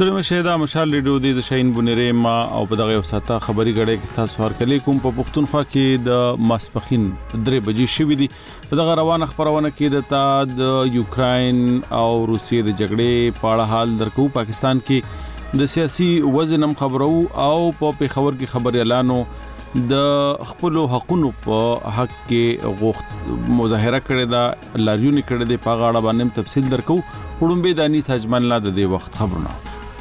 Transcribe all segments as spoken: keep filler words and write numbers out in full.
سلام شهدا مشال ریډیو د شاهین بنيره ما او په دغه وساته خبري غړې کې تاسو ورکلې کوم په پښتونخوا کې د ماسپخین درې بجې شوې دي په دغه روانه خبرونه کې د تا د یوکرين او روسیې د جګړې په اړه حال درکو پاکستان کې د سیاسي وزنم خبرو او په پیښور کې خبري اعلانو د خپل حقونو په حق کې غوښت مظاهره کړې ده لاریون کړې ده په غاړه باندې تفصیل درکو وړم به دانی ساجمن لا د دې وخت خبرونه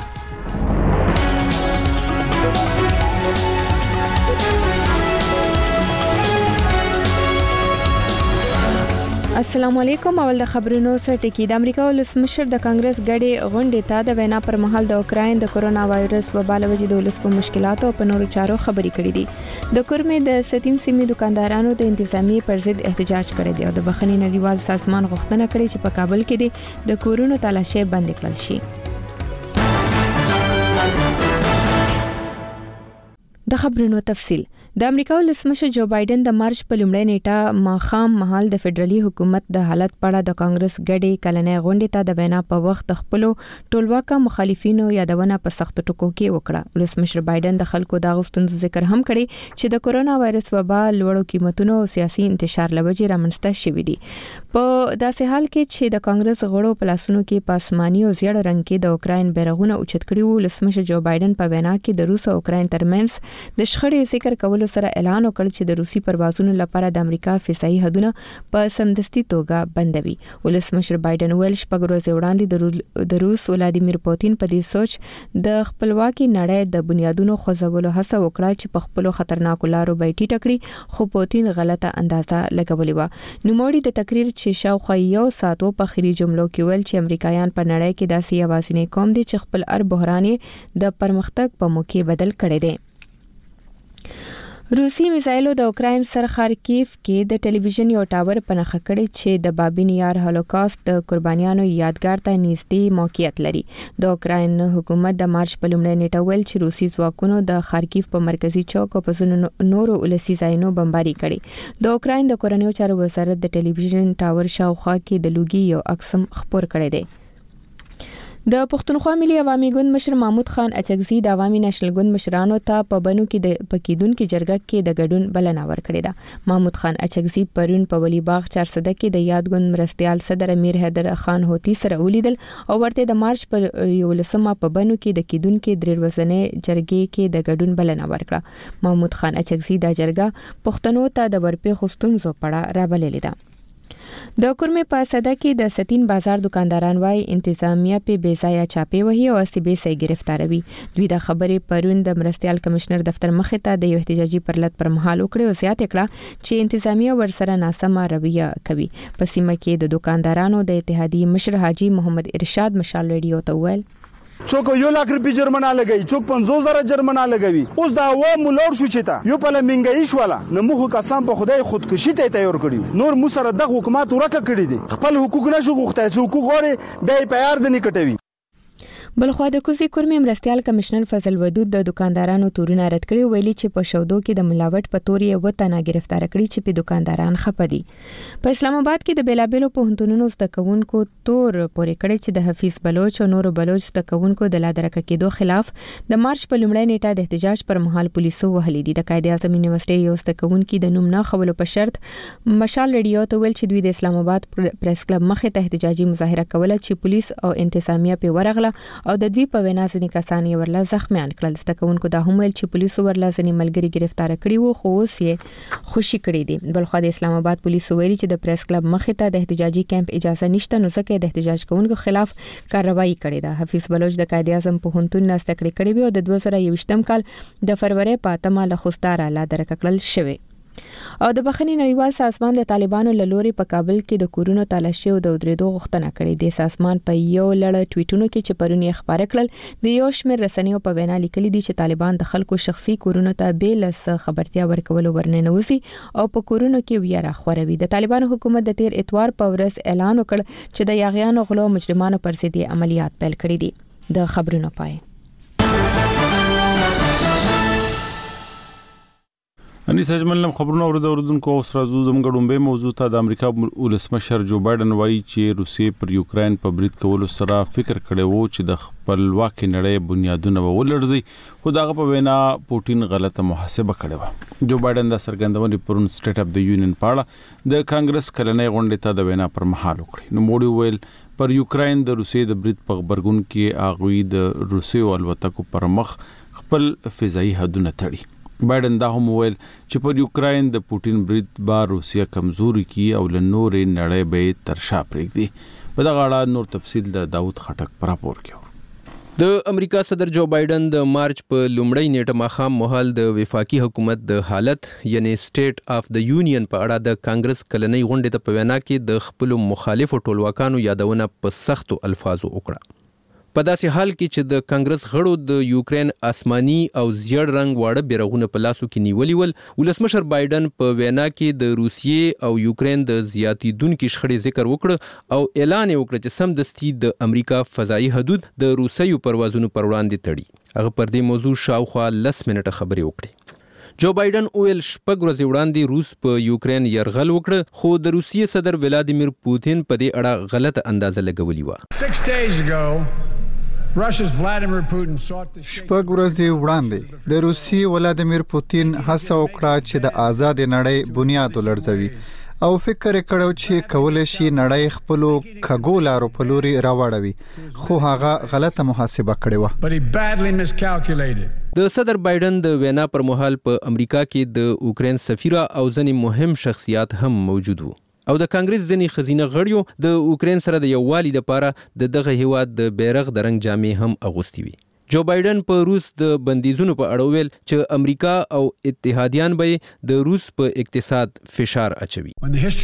السلام علیکم. اول د خبرونو سره ټکی د امریکا ولسمشر د کانګرس غړي غونډې ته د وینا پر مهال د اوکراین د کورونا وایرس وبا له وجې د ولس په مشکلاتو او په نورو چارو خبرې کړې دي. د کورمې د ستین سیمې دکاندارانو د انتظامی پر ضد احتجاج کړی دی او د بخښنې نړیوال سازمان غوښتنه کړې چې په کابل کې د کورونو تالاشي بند کړل شي. د خبرونو تفصیل. د امریکا ولسمشر جو بایدن د مارچ په لومړۍ نیټه ماخام مهال د فدرالي حکومت د حالت په اړه د کانګرس غړي کلنې غونډې ته د وینا په وخت خپل ټولواکه مخالفینو یادونه په سخت ټکو کې وکړه. ولسمشر بایدن د خلکو د غوښتنو ذکر هم کړی چې د کورونا وایرس وبا لوړو قیمتونو او سیاسي انتشار لوجې رامنځته شوې دي. په داسې حال کې چې د کانګرس غړو په لاسونو کې پاسماني او زیړ رنګ کې د اوکراین بیرغونه اوچت کړي وو. ولسمشر جو بایدن په وینا کې د روس او اوکراین ترمنځ د شخړې ذکر کولو سره اعلان وکړ چې د روسي پروازونو لپاره د امریکا فضایي حدونه په سمدستي توګه بندوي. ولسمشر بایدن ویل شپږ ورځې وړاندې د روس ولادیمیر پوتین په دې سوچ د خپلواکي نړۍ د بنیادونو خوځولو هڅه وکړه چې په خپل خطرناکو لارو بیٹی ټکړي خو پوتین غلطه اندازه لګولې و. نوموړي د تقریر چې شاوخوا یو ساعتو په خري جملو کې ویل چې امریکایان په نړۍ کې داسې یوازینی قوم دي چې خپل ار بحران د پرمختګ په موقع بدل کړي دي. روسي میزایلو د اوکراین سر خارکیف کې د ټلویزیون یو ټاور په نښه کړی چې د بابین یار هولوکاست د قربانیانو یادګار ته نږدې موقعیت لري. د اوکراین حکومت د مارچ په لومړۍ نیټه ویل چې روسي ځواکونو د خارکیف په مرکزی چوک او په نورو ولسي ځایونو بمباري کړي. د اوکراین د کورنیو چارو وزارت د ټلویزیون ټاور شاوخوا کې د لوګي یو عکس خپور کړی دی. د پښتونخوا ملي عوامي ګوند مشر محمود خان اچکزي د عوامي نېشنل ګوند مشرانو ته په بنو کې د پکیدونکو جرګه کې د ګډون بلنه ورکړې ده. محمود خان اچکزي پرون په ولی باغ چار صده کې د یاد ګوند مرستيال صدر امیر حیدر خان هوتی سره ولیدل او ورته د مارچ پر یولسمه په بنو کې د کیدونکو درې ورځې جرګې کې د ګډون بلنه ورکړه. محمود خان اچکزي د جرګه پښتنو ته د ورپې خستونزو پړه رابللې ده. د کورمې په صده کې د ستین بازار دکانداران وايي انتظامیه په بیځایه چاپی وهي او سیبه سي گرفتاروي. دوی د خبرې پرون د مرستيال کمشنر دفتر مخې ته د یو احتجاجي پرلط پر مهال وکړي او زیاته کړه چې انتظامیه ورسره ناسمه رویه کوي. په سیمه کې د دکاندارانو د اتحادیې مشر حاجی محمد ارشاد مشال ریډیو ته ویل څوک یو لاک روپی جرمنه لګوي څوک پنځوس زره جرمنه لګوي. اوس دا و مولور شو چې تا یو په لمنګي شواله نو موږ قسم په خدای خودکشي ته تیار کړیو. نور مو سره د حکومت ورکه کړی دي خپل حقوق نشو غوښتای څوک غوري به پیار د نکټوي. بلخوا د کوزي کورمې مرستيال کمشنر فضل ودود د دکاندارانو تورونه رد کړي ویلي چې په شودو کې د ملاوت په تور یې وته نه گرفتار کړي چې په دکانداران خپدي. په اسلام آباد کې د بیلابلو پوهنتونونو زدهکونکو تور پورې کړي چې د حفیظ بلوچ او نورو بلوچ زدهکونکو د لادرکه کېدو خلاف د مارچ په لومړۍ نیټه د احتجاج پر مهال پولیسو وهلي دي. د قائد اعظم یونیورسيټي یو زدهکونکو د نوم نه خولو په شرط مشال ریډیو ته ویل چې دوی د اسلام آباد پریس کلب مخې ته احتجاجي مظاهره کوله چې پولیس او انتظامیه په ورغله او د دوی په وینا ځنې کسان یې ورله زخمیان کړل. زدهکونکو دا هم ویل چې پولیسو ورله ځنې ملګري گرفتار کړي وو خو اوس یې خوشي کړي دي. بلخوا د اسلام آباد پولیسو ویلي چې د پریس کلب مخې ته د احتجاجي کیمپ اجازه نشته نو ځکه د احتجاج کوونکو خلاف کاروایی کړې ده. حفیظ بلوچ د قائد اعظم پوهنتون نه زده کړې کړې وي او د دوه زره یوویشتم کال د فروری په اتمه له خوستار اعلی درکه کړل شوی. او د بخښنې نړیوال سازمان د طالبانو له لوري په کابل کې د کورونو تالاشي او د درېدو غوښتنه کړې ده. سازمان په یو لړ ټویټونو کې چې پرون یې خبره کړل د یو شمېر رسنیو په وینا لیکلي دي چې طالبان د خلکو شخصي کورونو ته بیل څه خبرتیا ورکول ورننوزي او په کورونو کې ویره خوروي. د طالبانو حکومت د تیر اتوار په ورځ اعلان وکړ چې د یاغیانو غلو مجرمانو پر ضد عملیات پیل کړي دي. د خبرونو پای اني سجمن لم خبرونه ورده اوردونکو اوس راځو زموږ ډومبه موضوع ته. د امریکا ولسمشر جو بایدن وایي چې روسیې پر یوکرين په برید کولو سره فکر کړی وو چې د خپلواکۍ نړۍ بنیادونه ولړزي، خو دغه په وینا پوټین غلطه محاسبه کړې و. جو بایدن د سرګندونې پرون سټیټ اف د یونین پاړه د کانګرس کلنۍ غونډې ته د وینا پر مهال وکړي. نو موډي ویل پر یوکرين د روسیې د برید په خبرګون کې اغوی د روسیې الوتکو پر مخ خپل فضایي حدونه تړي. بایدن دا هم ویل چې پر یوکرين د پوټین برید با روسیا کمزوري کی او له نورې نړۍ به تر شا پرېږدي. په دغه اړه نور تفصیل د داوود خټک پر راپور کې. د امریکا صدر جو بایدن د مارچ په لومړۍ نیټه ماخام مهال د وفاقي حکومت د حالت یعنی سټیټ اف د یونین په اړه د کانګرس کلنۍ غونډې ته په وینا کې د خپل مخالفو ټولواکانو یادونه په سختو الفاظو وکړه. په داسې حال کې چې د کانګرس غړو د یوکرين آسماني او زیړ رنگ واړه بیرغونه په لاسو کې نیولي ول، ولسمشر بایدن په وینا کې د روسیې او یوکرين د زیاتیدونکو شخړې ذکر وکړ او اعلان وکړ چې سمدستي د امریکا فضایي حدود د روسیې پروازونو پر وړاندې تړي. هغه پر دې موضوع شاوخوا لس منټه خبرې وکړي. جو بایدن اویل شپږ ورځې وړاندې روس په یوکرين یرغل وکړ، خو د روسیې صدر ولادیمیر پوتین په دې اړه غلطه اندازه لګولې و. شپږ ورځې وړاندې د روسیې ولادیمیر پوتین هڅه وکړه چې د آزاد نړۍ بنیاد ولړزوي او فکر کړو چې کولای شي نړۍ خپل کګو لارو په لوري راوړوي، خو هغه غلطه محاسبه کړې و. د صدر بایدن د وینا پر مهال په امریکا کې د یوکرين سفیر او ځینې مهم شخصیات هم موجود وو او د کانګرس ځینې خزینه غړیو د یوکرين سره د یووالي لپاره د دغه هیواد د بیرغ د رنګ جامې هم اغوستي وي. جو بایدن په روس د بندیزونو په اړه ویل چې امریکا او اتحادیان به د روس په اقتصاد فشار اچوي.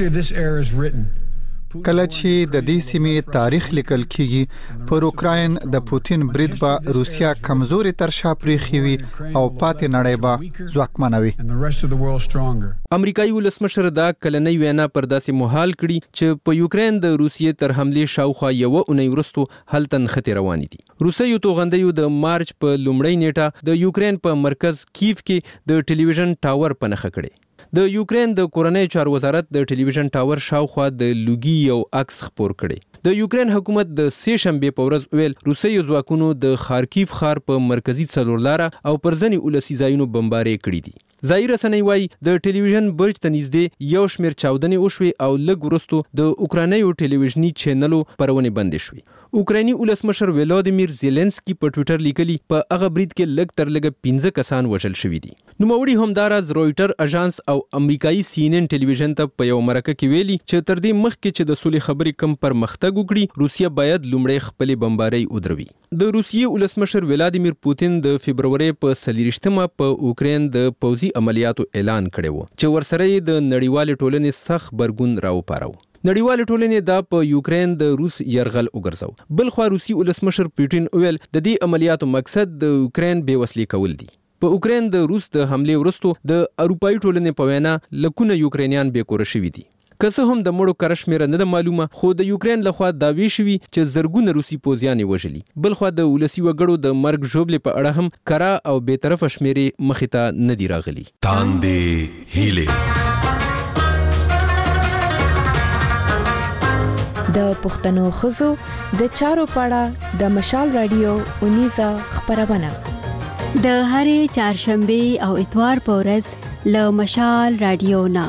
کله چې د دې سیمې تاریخ لیکل کیږي، پر یوکرين د پوتین برید به روسیا کمزوري تر شا پریخي وي او پاتې نړۍ به ځواکمنوي. امریکایي ولسمشر دا کلنۍ وینا پر داسې مهال کړي چې په یوکرين د روسیې تر حملې شاوخوا یو اونۍ وروسته هلته نښتې روانې دي. روسیې توغندیو د مارچ په لومړۍ نیټه د یوکرين په مرکز کیف کې د ټلویزیون ټاور په نښه کړي. د یوکرين د کورنۍ چارو وزارت د ټلویزیون ټاور شاوخوا د لوګي یو عکس خپور کړي. د یوکرين حکومت د سې شنبه په ورځ ویل روسیې ځواکونو د خارکیف ښار په مرکزی څلورلاره او پر ځینې ولسي ځایونو بمباري کړي دي. ځایي رسنۍ وایي د ټلویزیون برج ته نږدې یو شمېر چاودنې وشوې او لږ وروسته د اوکرانیو ټلویزیوني چینلو خپرونې بندې شوې. اوکراني ولسمشر ولادیمیر زيلنسکي په ټوئیټر لیکلي په هغه برید کې لږ تر لږه پنځه کسان وژل شوي دي. نوموړي همداراز رويټر اژانس او امریکایي سی ان ان ټلویزیون ته په یو مرکه کې ویلي چې تر دې مخکې چې د سولې خبرې کم پرمختګ وکړي، روسیا باید لومړی خپلې بمبارۍ ودروي. د روسیې ولسمشر ولادیمیر پوتین د فبرवरी په څلوېښتمه په اوکرين د پوځي عملیاتو اعلان کړی و چې ورسره د نړیوال ټولنې سخت برګون راوپارو. نړیوال ټولنې دا په یوکرين د روس یرغل وګرځاو. بل خو روسي ولسمشر پوتین ویل د دې عملیاتو مقصد د یوکرين بې وسلې کول دي. په اوکرين د روس د حمله وروسته د اروپאי ټولنې په وینا لکونه یوکرینیان بې کور شوي دي. که څه هم د مړو کره شمېره نه ده معلومه، خو د یوکرين لخوا دعوی شوي چې زرګونه روسي پوځیان یې وژلي. بل خو د ولسي وګړو د مرګ ژوبلې په اړه هم کره او بې طرفه شمېرې مخې ته نه دي راغلي. تاندې هیلې د پښتنو خزو د چارو پاړه د مشال رادیو اونیزه خبرونه د هرې چهارشنبه او اتوار په ورځ له مشال رادیو نه.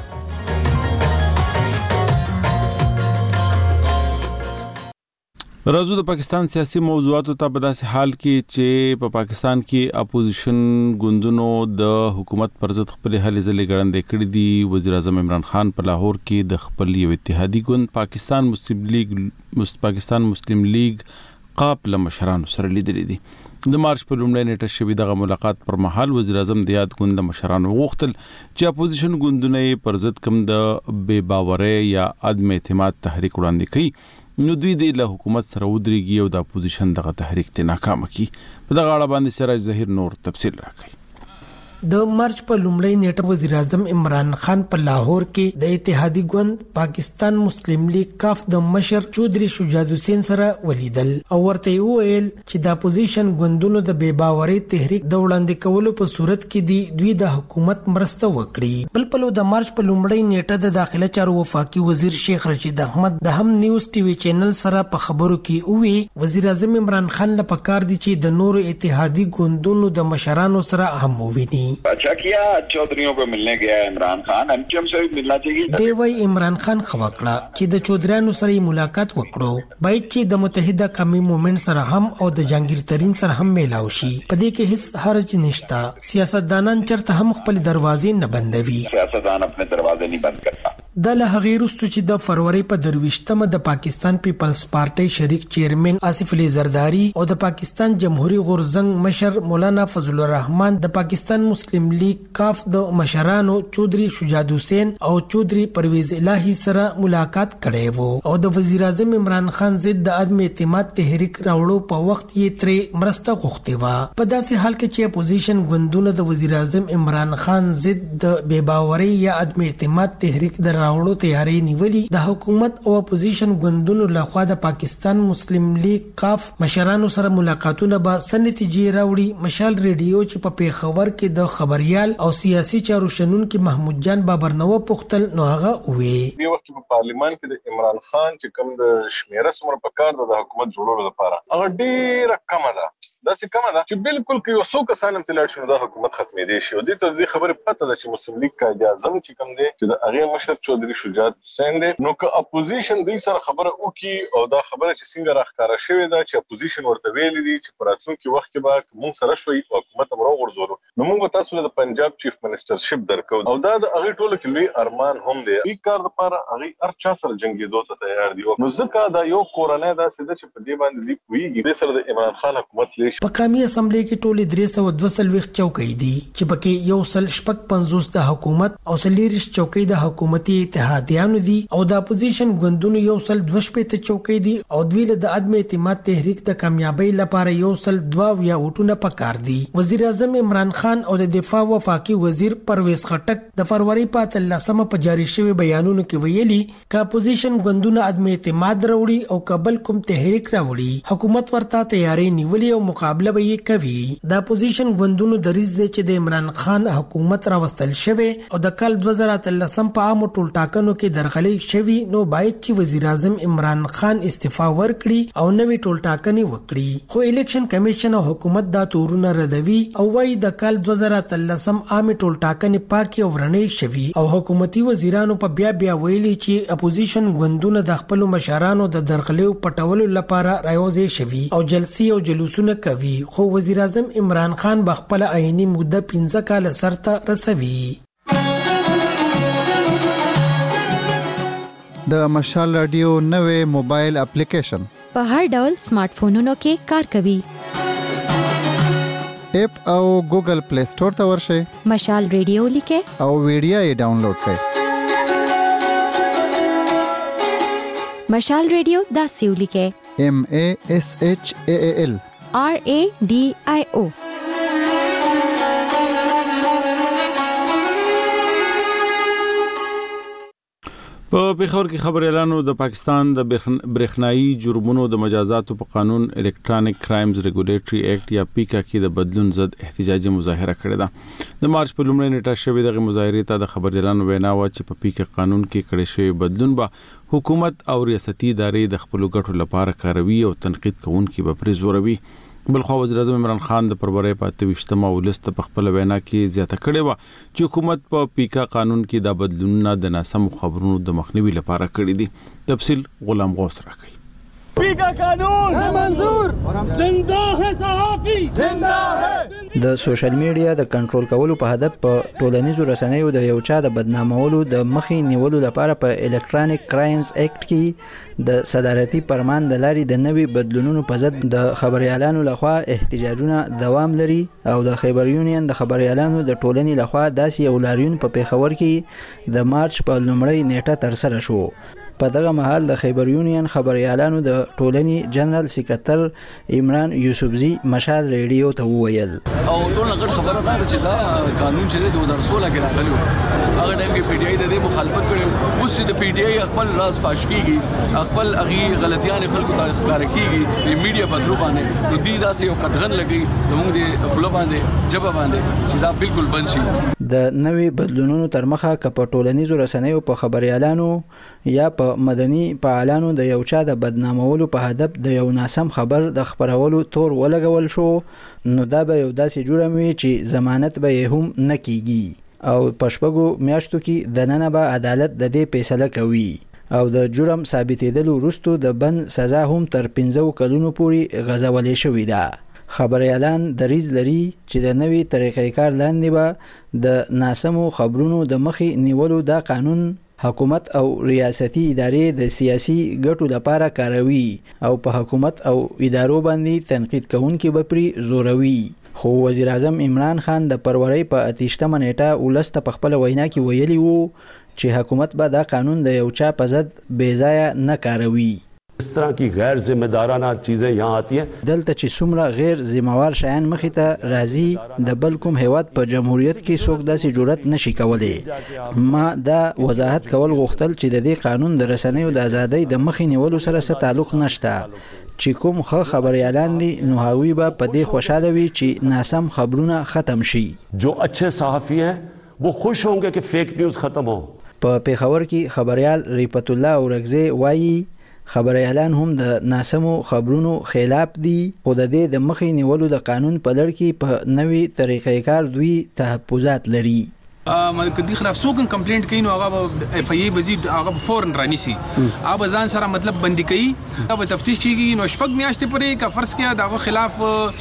راځو د پاکستان سیاسي موضوعاتو ته. په داسې حال کې چې په پا پاکستان کې اپوزیشن ګوندونو د حکومت پر ضد خپل هلې ځلې ګړندې کړې دي. وزیر اعظم عمران خان په لاهور کې د خپل یو اتحادي ګوند پاکستان مسلم لیگ پاکستان مسلم لیگ قاپ له مشرانو سره لیدلې دي. د مارچ په لومړۍ نیټه شوې دغه ملاقات پر مهال وزیر اعظم د یاد ګوند مشرانو غوښتل چې اپوزیشن ګوندونه پر ضد کوم د بې باورۍ یا عدم اعتماد تحریک وړاندې کوي، نو دوی د له حکومت سره ودرېږي او د اپوزیشن دغه تحریک ته ناکام کړي. په دغه اړه باندې سراج ظهیر نور تفصیل راکړي. د مارچ په لومړۍ نیټه وزیر اعظم عمران خان په لاهور کې د اتحادی ګوند پاکستان مسلم لیگ کاف د مشر چودري شجاع حسین سره ولیدل او ورته ویل چې د اپوزیشن ګوندونو د بې باورۍ تحریک د وړاندې کولو په صورت کې دی دوی د حکومت مرسته وکړي. بل پلو د مارچ په لومړۍ نیټه د داخله چارو وفاقي وزیر شیخ رشید احمد د هم نیوز ټي وي چینل سره په خبرو کې وی وزیر اعظم عمران خان له پکار دي چې د نورو اتحادی ګوندونو د مشرانو سره هم وویني. اچھا کیا چودھریوں کو ملنے گیا عمران خان ایم کیو ایم سے ملنا چاہیے. دی وی عمران خان خواکړه چې د چودھریانو سره ملاقات وکړو باید چې د متحده قومي مومنت سره هم او د جهانگیر ترین سره هم میلاو شي. په دې کې هیڅ حرج نشته. سیاستدانان چرته هم خپل دروازې نه بندوي. سیاستدان خپل دروازې نه بند کوي. د له غیر واستو چې د فروری په درويشتمه د پاکستان پیپلز پارټي شریک چیرمن آصف علي زرداری او د پاکستان جمهوریت غورزنګ مشر مولانا فضل الرحمن د پاکستان مسلم لیگ کاف د مشرانو چودري شجاع حسین او چودري پرویز الهی سره ملاقات کړي وو او د وزیر اعظم عمران خان ضد د عدم اعتماد تحریک راوړو په وخت یې ترې مرسته غوښتي و. په داسې حال کې چې اپوزیشن ګوندونه د وزیر اعظم عمران خان ضد د بے باورۍ یا عدم اعتماد تحریک در راوړو تیاری نیولې د حکومت او اپوزیشن ګوندونو لخوا د پاکستان مسلم لیگ کاف مشرانو سره ملاقاتونه به سنتیجې راوړي. مشال ریډیو چې په پیښور کې د خبريال او سیاسي چارو شنونکو محمود جان بابرنو پختل نو هغه وې په وخت په پارلیمان کې د عمران خان چې کوم د شمیره سمره په کار د حکومت جوړولو لپاره هغه ډیره کم ده. دا څه کومه ده چې بالکل کې یو څو کسان هم تلل شو د حکومت ختمې دي شو دي ته د خبره پته ده چې مسلم لیگ کا اجازه چې کوم دي چې د هغه مشر چودري شجاع حسین دي نو که اپوزیشن دوی سره خبره وکي او دا خبره چې څنګه راخاره شوې ده چې اپوزیشن ورته ویل دي چې پراتونکو وخت کې به مونږ سره شوي حکومت امر ورزورو نو موږ تاسو د پنجاب چیف منسټرشپ درکو او دا د هغه ټولو کې لوی ارمان هم دی. ای کار لپاره هغه ارچا سره جنگیدو ته تیار دي نو ځکه دا یو کورنۍ دا څه چې په دې باندې دی ویږي د سره د عمران خان حکومت لې په قومي اسمبلی کې ټولې درې سوه دوه څلوېښت چوکۍ دي چې پکې یو سل شپږ پنځوس د حکومت او څلېرویشت چوکۍ د حکومتي اتحادیانو دي او د اپوزیشن ګوندونو یو سل دوه شپېته چوکۍ دي او دوی له د عدم اعتماد تحریک د کامیابی لپاره یو سل دوه ویا وټونه پکار دي. وزیر اعظم عمران خان او د دفاع وفاقي وزیر پرویز خټک د فروری په اتلسمه په جاری شوی بیانونو کې ویلي چې اپوزیشن ګوندونه عدم اعتماد راوړي او قبل کوم تحریک راوړي حکومت ورته تیاری نیولې او مقابله کوي. د اپوزیشن ګوندونو دریځ دی چې د عمران خان حکومت راوستل شوی او د کال دوه زره اتلسم په عامو ټولټاکنو کې درغلي شوی نو باید چې وزیر اعظم عمران خان استعفا ورکړي او نوې ټولټاکنې وکړي. خو الیکشن کمیشن او حکومت دا تورونه ردوي او وايي د کال دوه زره اتلسم عامه ټولټاکنې پاکي او ورنې شوی او حکومتي وزیرانو په بیا بیا ویلي چې اپوزیشن ګوندونه د خپل مشرانو د درغلیو پټولو لپاره راوځي شوی او جلسې او جلوسونه کوي. خو وزیر اعظم عمران خان بخپل عیني موده پنځه کال سرته رسوي. د مشال رادیو نوې موبایل اپلیکیشن په هر ډول سمارټ فونونو کې کار کوي. اپ او ګوګل پلی سٹور ته ورشئ مشال رادیو لیکه او ویډیو یې ډاونلوډ کړئ. مشال رادیو دا سیو لیکه M A S H A A L R A D I O. په پیښور کې خبر اعلانو د پاکستان د برېښنایي جرمونو د مجازاتو په قانون الکترونیک کرایمز ریګولیټري اکټ یا پیکا کې د بدلون ضد احتجاجي مظاهره کړې ده. د مارچ په لومړۍ نیټه شوې دغه مظاهرې ته د خبر اعلانو وینا و چې په پیکا قانون کې کړی شوی بدلون به حکومت او ریاستي ادارې د خپل ګټو لپاره کاروي او تنقید کوونکي به پرې زوروي. بلخو وزیر اعظم عمران خان د فروری په اتویشتمه ولست په خپل وینا کې زیاته کړې و چې حکومت په پیکا قانون کې د بدلونونو د ناسم خبرونو د مخنیوي لپاره کړی دي. تفصیل غلام غوث راکړي. پیکا قانون منظور زنده ہے صحافی زنده ہے. د سوشل میډیا د کنټرول کولو په هدف په ټولنیزو رسنیو د یو چا د بدنامولو د مخې نیولو لپاره په الکترونیک کرایمز اکټ کې د صدارتي فرمان د لارې د نوي بدلونونو په ضد د خبريالانو لخوا احتجاجونه دوام لري او د خیبر یونین د خبريالانو د ټولنې لخوا داسې یو لاریون په پیښور کې د مارچ په لومړۍ نیټه تر سره شو. په دغه مهال د خیبر یونین خبريالانو د ټولنې جنرال سکرټر عمران یوسفزي مشال ریډیو ته وویل او ټول لګړ خبره ده چې دا قانون چې د دوه هزار سولہ کې راغلی هغه ټیم کې پی ټی آی د دې مخالفت کړي اوس د پی ټی آی خپل راز فاش کیږي خپل اغي غلطیان خلکو ته ښکار کیږي د میډیا په درو باندې نو دې داسې یو قدغن لګي موږ د خپل باندې جواب باندې چې دا بالکل بند شي د نوې بدلونونو تر مخه ک په ټولنیزو رسنیو په خبريالانو یا په مدني فعالانو د یو چا د بدنامولو په هدف د یو ناسم خبر د خبرولو تور ولګول شو نو دا به یو داسې جرم وي چې ضمانت به هم نه کیږي او پښپغو میاشتو کې د نن به عدالت د دې فیصله کوي او د جرم ثابتېدلو وروسته د بند سزا هم تر پنځه کلونو پورې غځولې شوې ده خبريالان دریز لري چې د نوي طریقې کار لاندې به د ناسمو خبرونو د مخې نیولو دا قانون حکومت او ریاستي ادارې د سیاسي ګټو لپاره کاروي او په حکومت او ادارو باندې تنقید کوونکي به پرې زوروي خو وزیر اعظم عمران خان د پرورۍ په اتیشتمه نیټه ولسته په خپل وینا کې ویلي وو چې حکومت به دا قانون د یو چا په ضد بې ځایه نه کاروي اس طرح کی غیر ذمہ دارانہ چیزیں یہاں آتی ہیں دلته چې څومره غیر ذمہوار شیان مخې ته راځي د بل کوم هیواد په جمهوریت کې څوک داسې جرأت نشي کولای ما دا وضاحت کول غوښتل چې د دې قانون د رسنیو د ازادۍ د مخې نیولو سره څه تعلق نشته چې کوم ښه خبريالان دي نو هغوی به په دې خوشاله وي چې ناسم خبرونه ختم شي جو اچھے صحافی ہیں وہ خوش ہوں گے کہ فیک نیوز ختم ہو په پیښور کې خبريال ریپت الله اورغزی وایي خبريالان هم د ناسمو خبرونو خلاف دي خو د دې د مخې نیولو د قانون په لړ کې په نوي طریقې کار دوی تحفظات لري ا کدي خلاف څوک کمپلینټ کوي نو هغه اف ای ای بزید هغه فورن رانیسي هغه ځان سره مطلب بندي کوي هغه تفتیش کیږي نو شپږ میاشتې پرې کا فرض کیا دغه خلاف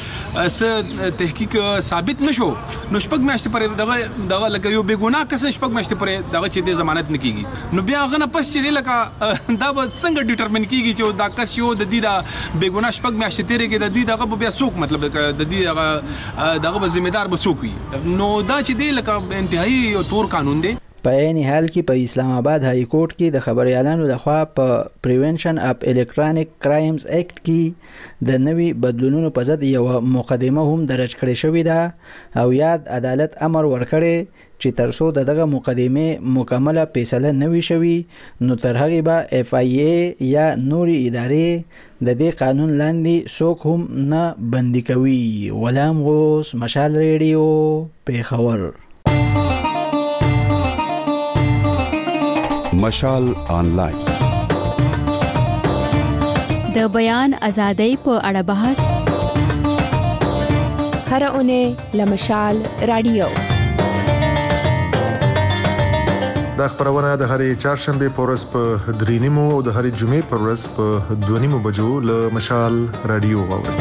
س تحقیق ثابت نشو نو شپږ میاشتې پرې دغه دغه لکه یو بیګونا کس شپږ میاشتې پرې دغه چې د ضمانت نه کیږي نو بیا هغه نه پس چې لکه دا به څنګه ډیټرمن کیږي چې دا کس یو د دې دا بیګونا شپږ میاشتې تیرې کې د دې دغه بیا څوک مطلب د دې دغه دغه ذمہ دار به څوک وي نو دا چې دی لکه انتهایی یو تور قانون دی په عین حال کې په اسلام آباد های کورټ کې د خبريالانو لخوا په پریونشن اف الکترونیک کرایمز اکټ کې د نوي بدلونونو په ضد یو مقدمه هم درج کړې شوې ده او یاد عدالت امر ورکړي چې ترڅو دغه مقدمه مکمله فیصله نه وي شوی نو تر هغه به اف ای ای یا نوري ادارې د دې قانون لاندې څوک هم نه بندي کوي غلام غوث مشال ریډیو پیښور مشال آنلاین د بیان ازادۍ په اړه بحث هر اونۍ لمشال رادیو دا خبرونه د هرې چهارشنبه په ورځ په درې نیمو او د هرې جمعې په ورځ په دوه نیمو بجو له مشال رادیو واورئ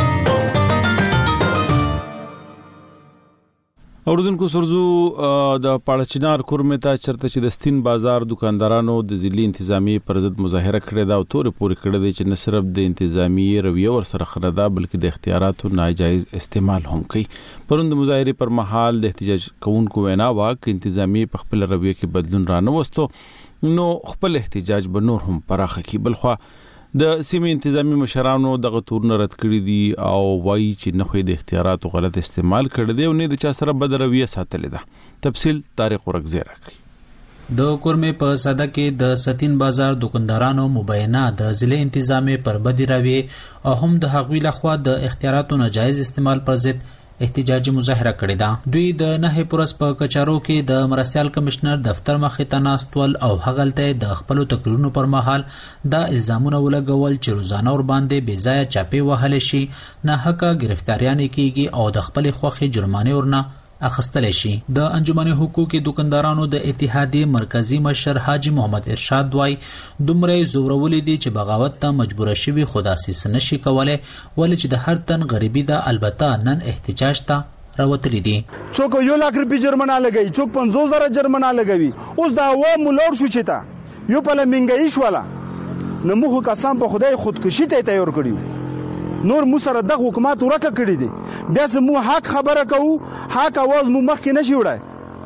اوردونکو سرزو د پاړچنار کورمتا چرته چې د ستین بازار دکاندارانو د ضلعي انتظامی پر ضد مظاهره کړې ده او تورې پورې کړې ده چې نه صرف د انتظامی رویه ور سره خره ده بلکې د اختیاراتو ناجایز استعمال هم کوي پروند مظاهره پر مهال د احتجاج کوونکو وینا وا ک انتظامی په خپل رویه کې بدلون رانه وستو نو خپل احتجاج به نور هم پراخه کی بلخوا د سیمې انتظامی مشرانو دغه تورن رد کړی دي او وایي چې نه خو د اختیاراتو غلط استعمال کړی دی او نه د چا سره بد رویه ساتلې ده تفصیل طارق ورغزی راکړي د کورمې په صده کې د ستین بازار دکاندارانو مبینه د ضلع انتظامی پر بدی رویه او هم د هغوی لخوا د اختیاراتو ناجایز استعمال پر ضد احتجاجي مظاهره کړې ده دوی د نه پورس په کچارو کې د مرستيال کمشنر دفتر مخې ته ناستول او هغلته د خپل تقریرونو پر مهال د الزامونو ولګول چې روزانه ور باندې بې ځای چاپی وهل شي نه حق گرفتاریان کیږي او د خپل خوخي جرمانه ورنه اخستل شي د انجمن حقوقي دکاندارانو د اتحادیه مرکزی مشر حاجی محمد ارشاد وای دومره زورولې دي چې بغاوت ته مجبور شوی خداسي سنشي کوله ول چې د هر تن غریبي ده البته نن احتجاج ته راوتلې دي څوک یو لاک روپی جرمانه لګي څوک پنځوس زره جرمانه لګوي اوس دا و مولور شو چې تا یو په لمنګي شواله نو موږ قسم په خدای خودکشي ته تیار کړیو نور مو سره د حکومت ورکه کړی دي بیا زمو حق خبره کوو حق आवाज مو مخ کې نشي وړای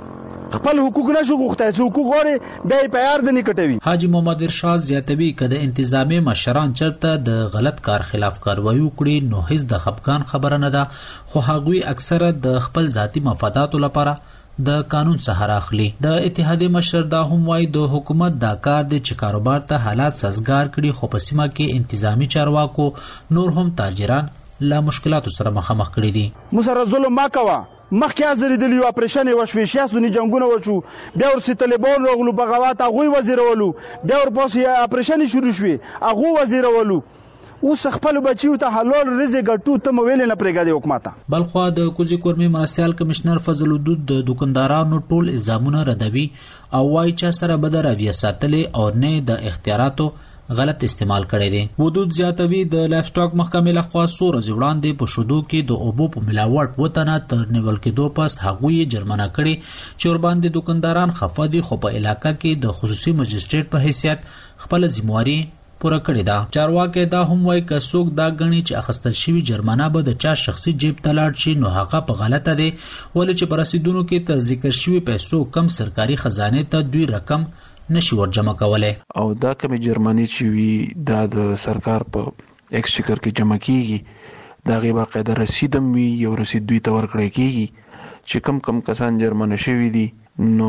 خپل حقوق نشو غوښتای چې حقوق غواړي بیا یې په یار د نه کټوي. حاجی محمد ارشاد زیاتوي کده انتظامی مشران چرته د غلط کار خلاف کاروایی وکړي نو هیڅ د خپګان خبره نه ده، خو هغوی اکثره د خپل ذاتی مفاداتو لپاره د قانون څخه راخلي. د اتحادیې مشر دا هم وایي د حکومت دا کار دی چې کاروبار ته حالات سازګار کړي، خو په سیمه کې انتظامی چارواکو نور هم تاجران له مشکلاتو سره مخامخ کړي دي. مسره ظلم ما کوه مخکې ازریدلی یو اپریشن وشوي سیاسي جنگونه وشو بیا ورسې طالبان راغلو بغاوت هغوی وزیرولو بیا ورپسې اپریشن شروع شوي هغوی وزیرولو اوس خپل بچیو ته حلال رزق ګټو ته مویل نه پرېږدي حکومت. بلخوا د کوزي کورمي مرستيال کمشنر فضل الدود د دکاندارانو ټول الزامونه ردوي او وايي چې سره بدر اوی ساتلې او نه د اختیاراتو غلط استعمال کړي دي. ودود زیاتوي د لایف سټاک محکمې لخوا څو ورځې وړاندې په شودو کې د اوبو په ملاوټ وطنه تر نیول کېدو پس هغوی جرمانه کړي چې ور باندې دکانداران خفه دي، خو په علاقې کې د خصوصي مجسټریټ په حیثیت خپل ذمہواری پوره کړی دا. چارواکي دا هم وایي که څوک دا غني چې اخستل شوی جرمانه به د چا شخصي جیب ته لاړ شي نو هغه په غلطه دی، ولې چې پر رسیدونو کې تر ذکر شوی پیسو کم سرکاري خزانه ته دوی رقم نشي ورجمع کولای. او دا کومې جرماني چې وي دا د سرکار په ایکسچکر کې جمع کیږي، دا غي باقاعده رسید هم وي، یو رسید دوی ته ورکړی کیږي چې کم کم کسان جرمانه شوي دي. نو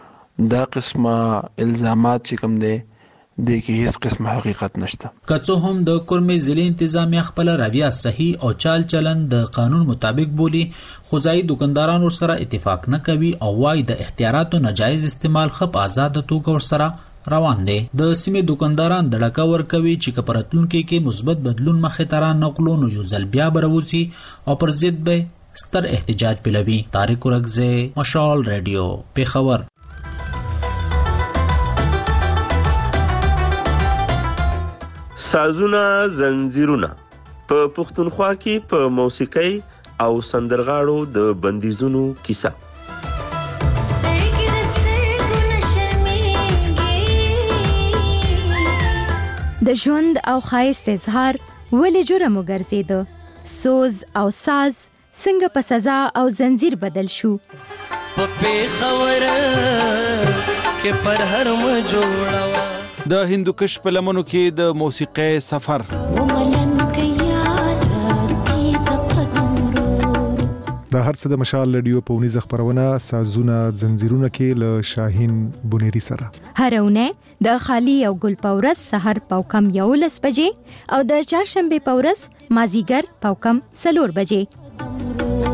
دا قسمه الزامات چې کم دي د کې هیڅ قسم حقیقت نشته. کڅو هم د کورمي ضلع انتظامیه خپل رویه صحیح او چال چلن د قانون مطابق بولی، خو ځای دکاندارانو سره اتفاق نه کوي او وايي د اختیاراتو ناجایز استعمال خپ آزاد توګه ور سره روان دي. د سیمې دکانداران دړکا ور کوي چې کپراتونکو کې مثبت بدلون مخې ته را نقلو نو یو ځل بیا بروزي او پر ضد به ستر احتجاج پلوي. طارق ورغزه، مشال رادیو، پیښور. سازونه زنجیرونه په پښتونخوا کې په موسیقۍ او سندرغاړو د بندیزونو کیسه. د ژوند او ښایست اظهار ولې جرم وګرځیده، سوز او ساز څنګه په سزا او زنجیر بدل شو. په پیښور کې پر هر م جوړوا د هندوکش په لمنو کې د موسیقۍ سفر. د هر څه د مشال رادیو په ونیزه خبرونه سازونه زنجیرونه کې له شاهین بونيري سره هرونه د خالی او ګل پورس سحر پاوکم یولس بجې او د چهارشنبه پورس مازیګر پاوکم سلور بجې.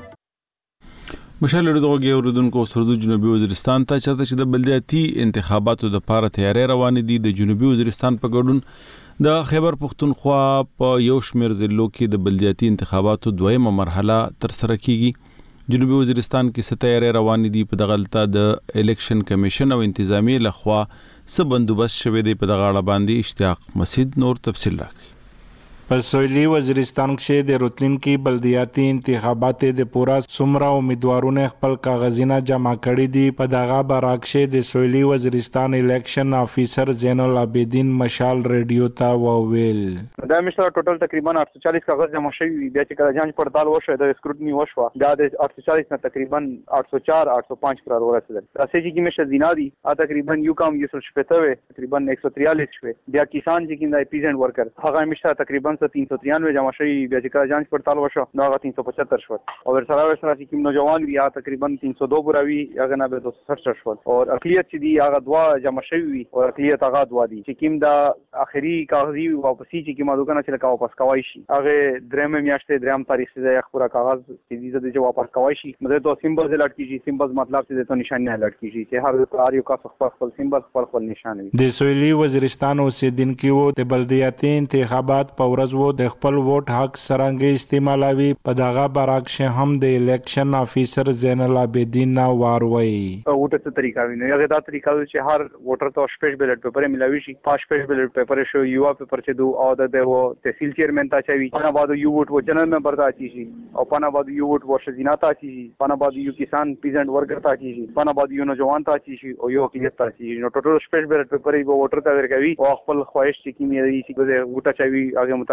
مشال رادیو غږی اوریدونکو سرودو جنوبي وزیرستان ته چرته چې د بلدیاتي انتخاباتو د پاره تیاری روان دي. د جنوبي وزیرستان په ګډون د خیبر پختونخوا په یو شمېر ضلعو کې د بلدیاتي انتخاباتو دویمه مرحله تر سره کیږي. جنوبي وزیرستان کې څه تیاری روان دي، په دغه حالت د الیکشن کمیشن او انتظامی لخوا څه بندوبست شوی دی، په دغه اړه باندې اشتیاق مسعود نور تفصیل راکړي. په سویلي وزیرستان کې د راتلونکي بلدیاتي انتخابات د پورا څومره امیدوارونه خپل کاغذونه جمع کړي دي. په دغه برعکس د سویلي وزیرستان الیکشن افیسر زین العابدین مشال رادیو ته وویل دا مشره ټوټل تقریبا آठ سو چالیس کاغذ جمع شوي، بیا چې کله جانچ پړتال وشو د سکروټنی وشو بیا د آठ سو چالیس نه تقریبا آठ سو چار آठ سو پانچ قرار ورسېدل. راځي چې مشه دینادي ا تقریبا یو کم یو سل شپږ تقریبا ایک سو تریالیس شوي. بیا کسان چې کیند پیزنټ ورکر هغه مشه تقریبا तीन सौ तिरानवे जमा شوی، بیا چې کله جانچ پړتال وشو نو هغه तीन सौ पचहत्तर شو او ورسره ورسره چې کوم نوجوان وی تقریبا तीन सौ दो براوي هغه نه به دو سو سړسठ شو او اقلیت چې دی هغه دوا جمع شوی او اقلیت هغه دوا دي چې کوم دا اخري کاغذي واپسی چې کومه دوکانه چې لکه واپس کوي شي هغه درېمه میاشتې درېم تاریخ څخه یو پورا کاغذ چې دې د جواب واپس کوي شي مده تو سیمبل لټ کیږي. سیمبل مطلب چې ته نشان نه لټ کیږي چې هر کار یو کا خپل خپل سیمبل خپل خپل نشان وي. د سویلي وزیرستان اوسیدونکو وو د بلدیاتي انتخابات په ورځ وو د خپل ووټ حق سرانګي استعمالوي. په دغه برعکس هم د الیکشن افیسر زین العابدین واروي ووټ څه طریقه ویني هغه دا طریقه چې هر ووټر ته شپږ بیلټ پیپر ملاوي شي. پاش شپږ بیلټ پیپر شو یو پیپر چې دو او د هو تحصیل چیرمن تا چوي پنا بعد یو ووټ و جنرال ممبر تا چی شي او پنا بعد یو ووټ و شزینا تا چی شي پنا بعد یو کسان پیزنټ ورکر تا چی شي پنا بعد یو نوجوان تا چی شي او یو اقلیت تا چی نو ټوټل شپږ بیلټ پیپر یو ووټر ته ورکوي او خپل خواهش چې کیمه دی چې د ووټ چوي هغه مطابق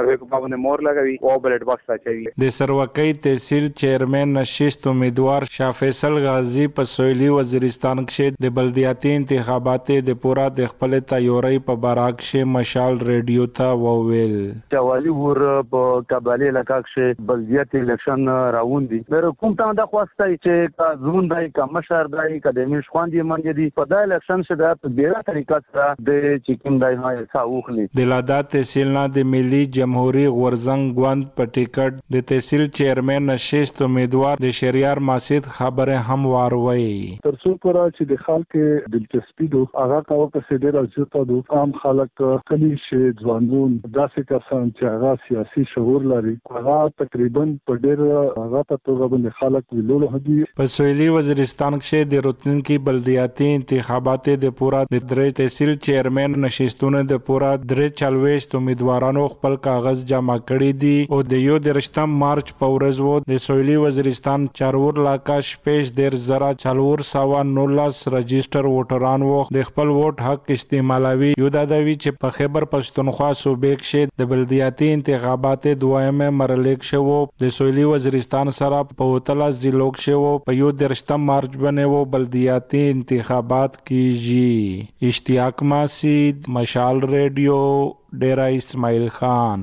سروې کو باندې مور لګوي او بیلټ باکس اچوي. د سروکۍ تحصیل چیرمن نشست امیدوار شاه فیصل غازی په سویلي وزیرستان کې د بلدیاتي انتخابات د پورا د خپل تیاری په باره کې مشال ریډیو ته وویل. چوالی ور په کابل علاقہ کې بلدیاتي الیکشن راوند دي. مې کوم ته دا خواسته چې کا زون دای کا مشر دای کا د مش خوان دي منګ دي په دا الیکشن څخه د په ډیره طریقه سره د چیکینګ دای نه ساوخلی. د لادا تحصیل نه د ملي جمهوریت غورزنګ غوند په ټیکټ د تحصیل چیرمن نشست امیدوار د شریار ماسید خبره هم واروي. تر څو پر چې د خلک دلچسپي دو هغه کاوه په سیده راځي ته د عام خلک کلی شي ځوانون داسې کسان چې هغه سیاسي شعور لري هغه تقریبا په ډیر هغه په توګه باندې خلک ویلول هدي. په سویلي وزیرستان کې د راتلونکي بلدیاتي انتخابات د پورا د درې تحصیل چیرمن نشستونه د پورا درې چلويشت امیدوارانو خپل کاغذ جمع کړي دي او د یو درشتم مارچ په ورځ وو د سویلي وزیرستان چارور علاقہ شپږ ډیر زرا چلور سوا نولس رجستر ووټران وو د خپل ووټ حق استعمالوي. یو د دوی چې په خیبر پښتونخوا صوبې کې د بلدیاتي انتخابات دویمه مرحله کې وو د سویلي وزیرستان سره په وتلا ضلعو کې وو په یو درشتم مارچ باندې وو بلدیاتي انتخابات کیږي. اشتیاق ماسید مشال ریډیو ډیرا اسماعیل خان.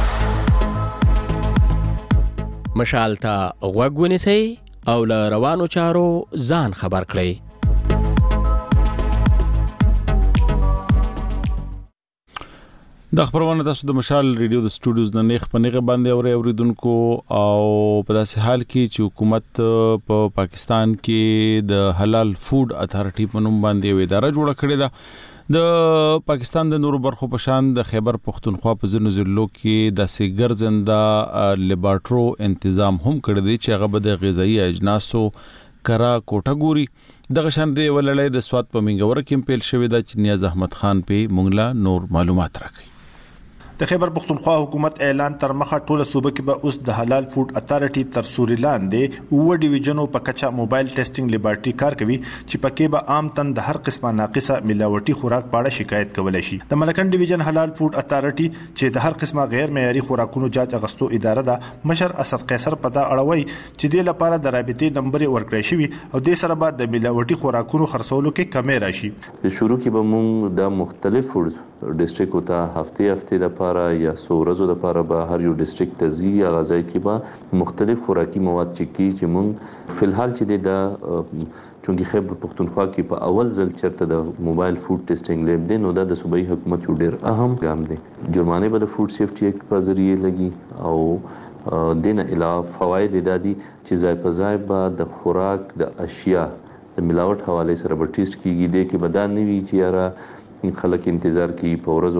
مشال ته غوږ ونیسئ او له روانو چارو ځان خبر کړئ. د خبرونه تاسو د مشال ریډیو د سټوډیوز نه نیخ په نیغه باندې اوري اوریدونکو او په داسې حال کې چې حکومت په پا پاکستان کې د حلال فود اتھارټي په نوم باندې یو اداره جوړه کړې ده. د پاکستان د نورو برخو په شان د خیبر پښتونخوا په ځینو ضلعو کې د سیګرزنده لیبارټرو تنظیم هم کړی دی چې هغه به د غذایی اجناسو کرا کوټه ګوري. دغه شان دی ولړۍ د سواد په منګور کې پیل شوې ده چې نیاز احمد خان په مونږ نور معلومات راکړي. د خیبر پختونخوا حکومت اعلان تر مخه ټوله صوبه کې به اوس د حلال فود اتھارټي تر سوري لاندې اوه ډیویژنو په کچا موبایل ټیسټینګ لیبارټري کار کوي چې پکې به عام تن د هر قسمه ناقصه ملاوټي خوراک پاړه شکایت کولای شي. د ملکن ډیویژن حلال فود اتھارټي چې د هر قسمه غیر معیاري خوراکونو جاج اغستو اداره ده مشر اسد قیصر پتا اړوي چې د لپاره د رابطې نمبر ورکړی شوی او د سره بعد د ملاوټي خوراکونو خرڅولو کې کمی راشي. شروع کې به موږ د مختلف فود ډیسټریکټ ته هفته هفته د لپاره یا څو ورځې لپاره به هر یو ډیسټریکټ ته ځي یا غځای کې به مختلف خوراکي مواد چې کی چې موږ فلحال چې د چونګي خیبر پختونخوا کې په اول ځل چرته د موبایل فود ټیسټینګ لیب دی نو دا د صوبایي حکومت یو ډیر اهم ګام دی. جرمانه به د فود سیفټي ایکټ په ذریعہ لګي او دینه علاوه فواید د دي چې ځای په ځای به د خوراک د اشیاء د ملاوټ حواله سره به ټیسټ کیږي د کې بدن نیوي چې یاره خلک انتظار کوي په ورځو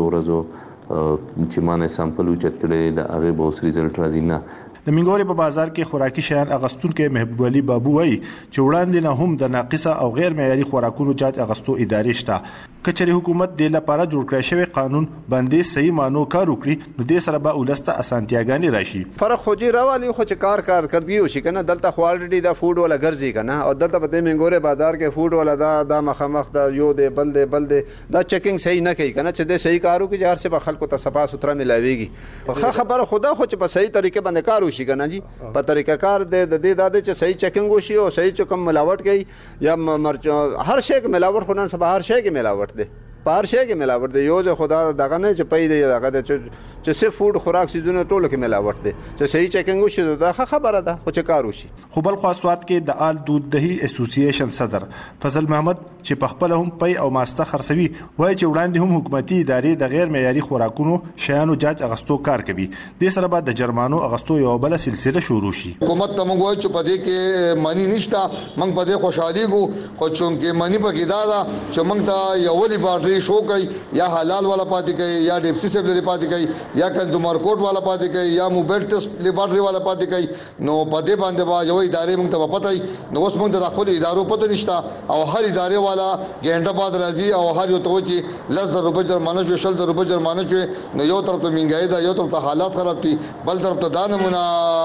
ورځو چې مانه سامپل وچت کړي د هغه به اوس ریزلټ راځي نه. د منګوري په بازار کې خوراکي شیان اغستون کې محبوب علي بابو وایي چې وړاندې نه هم د ناقصه او غیر معیاري خوراکونو جاج اغستو ادارې شته. کچري حکومت د لپاره جوړ کړی شوی قانون باندې صحیح مانو کار وکړي نو د سره به ولسته اسانتیاګانې راشي. فرق خو جی راوالي خو چې کار کار کړی وي کنه دلته خوالټي د فود ولا ګرځي کنه او دلته په منګوري بازار کې فود ولا دا د مخمخ د یو د بل د بل د دا چیکینګ صحیح نه کوي کنه چې د صحیح کارو کې جهر څخه خلکو ته صفا سترا ملاويږي. خو خبره خدا خو چې په صحیح طریقې باندې کار وشي کنه جی په طریقه کار د دې د چې صحیح چیکینګ وشي او صحیح چې کوم ملاوټ کوي یا مرچ هر شی کې ملاوټ خو نن سبا هر شی کې ملاوټ دی په هر شی کې ملاوټ دی. یو ځکه خدا دغه نه چې پي دی دغه چې څه فود خوراک سيزونه ټولو کې ملاوټ دی چې صحیح چیکینګ وشي دا خبره ده خو چې کار وشي. خو بل خو سواد کې د آل دود دهي اسوسییشن صدر فضل محمد چې په خپل هم پي او ماسته خرڅوي وایي چې وړاندې هم حکومتي ادارې د غیر معیاري خوراکونو شیانو جاج اغستو کار کوي. د سره بعد د جرمانو اغستو یو بل سلسله شروع شي. حکومت ته موږ وایو چې په دې کې مانی نشته موږ په دې خوشحالي وو خو چونکه مانی په کې دا ده چې موږ ته یو ولې باټري شو کوي یا حلال والا پاتې کوي یا ډیپسي سیب لري پاتې کوي یا کنزومر کوډ والا پاتې کوي یا موبایل ټیسټ لیبارټري والا پاتې کوي نو په دې باندې با یو ادارې موږ ته پته وي نو اوس موږ د خپل ادارو پته نشته او هر ادارې والا ګڼه بعد راځي او هر یو ته چې لږ روپے جرمانه شو شل روپے جرمانه شو نو یو طرف ته منګای دا یو طرف ته حالات خراب دي بل طرف ته دا نمونه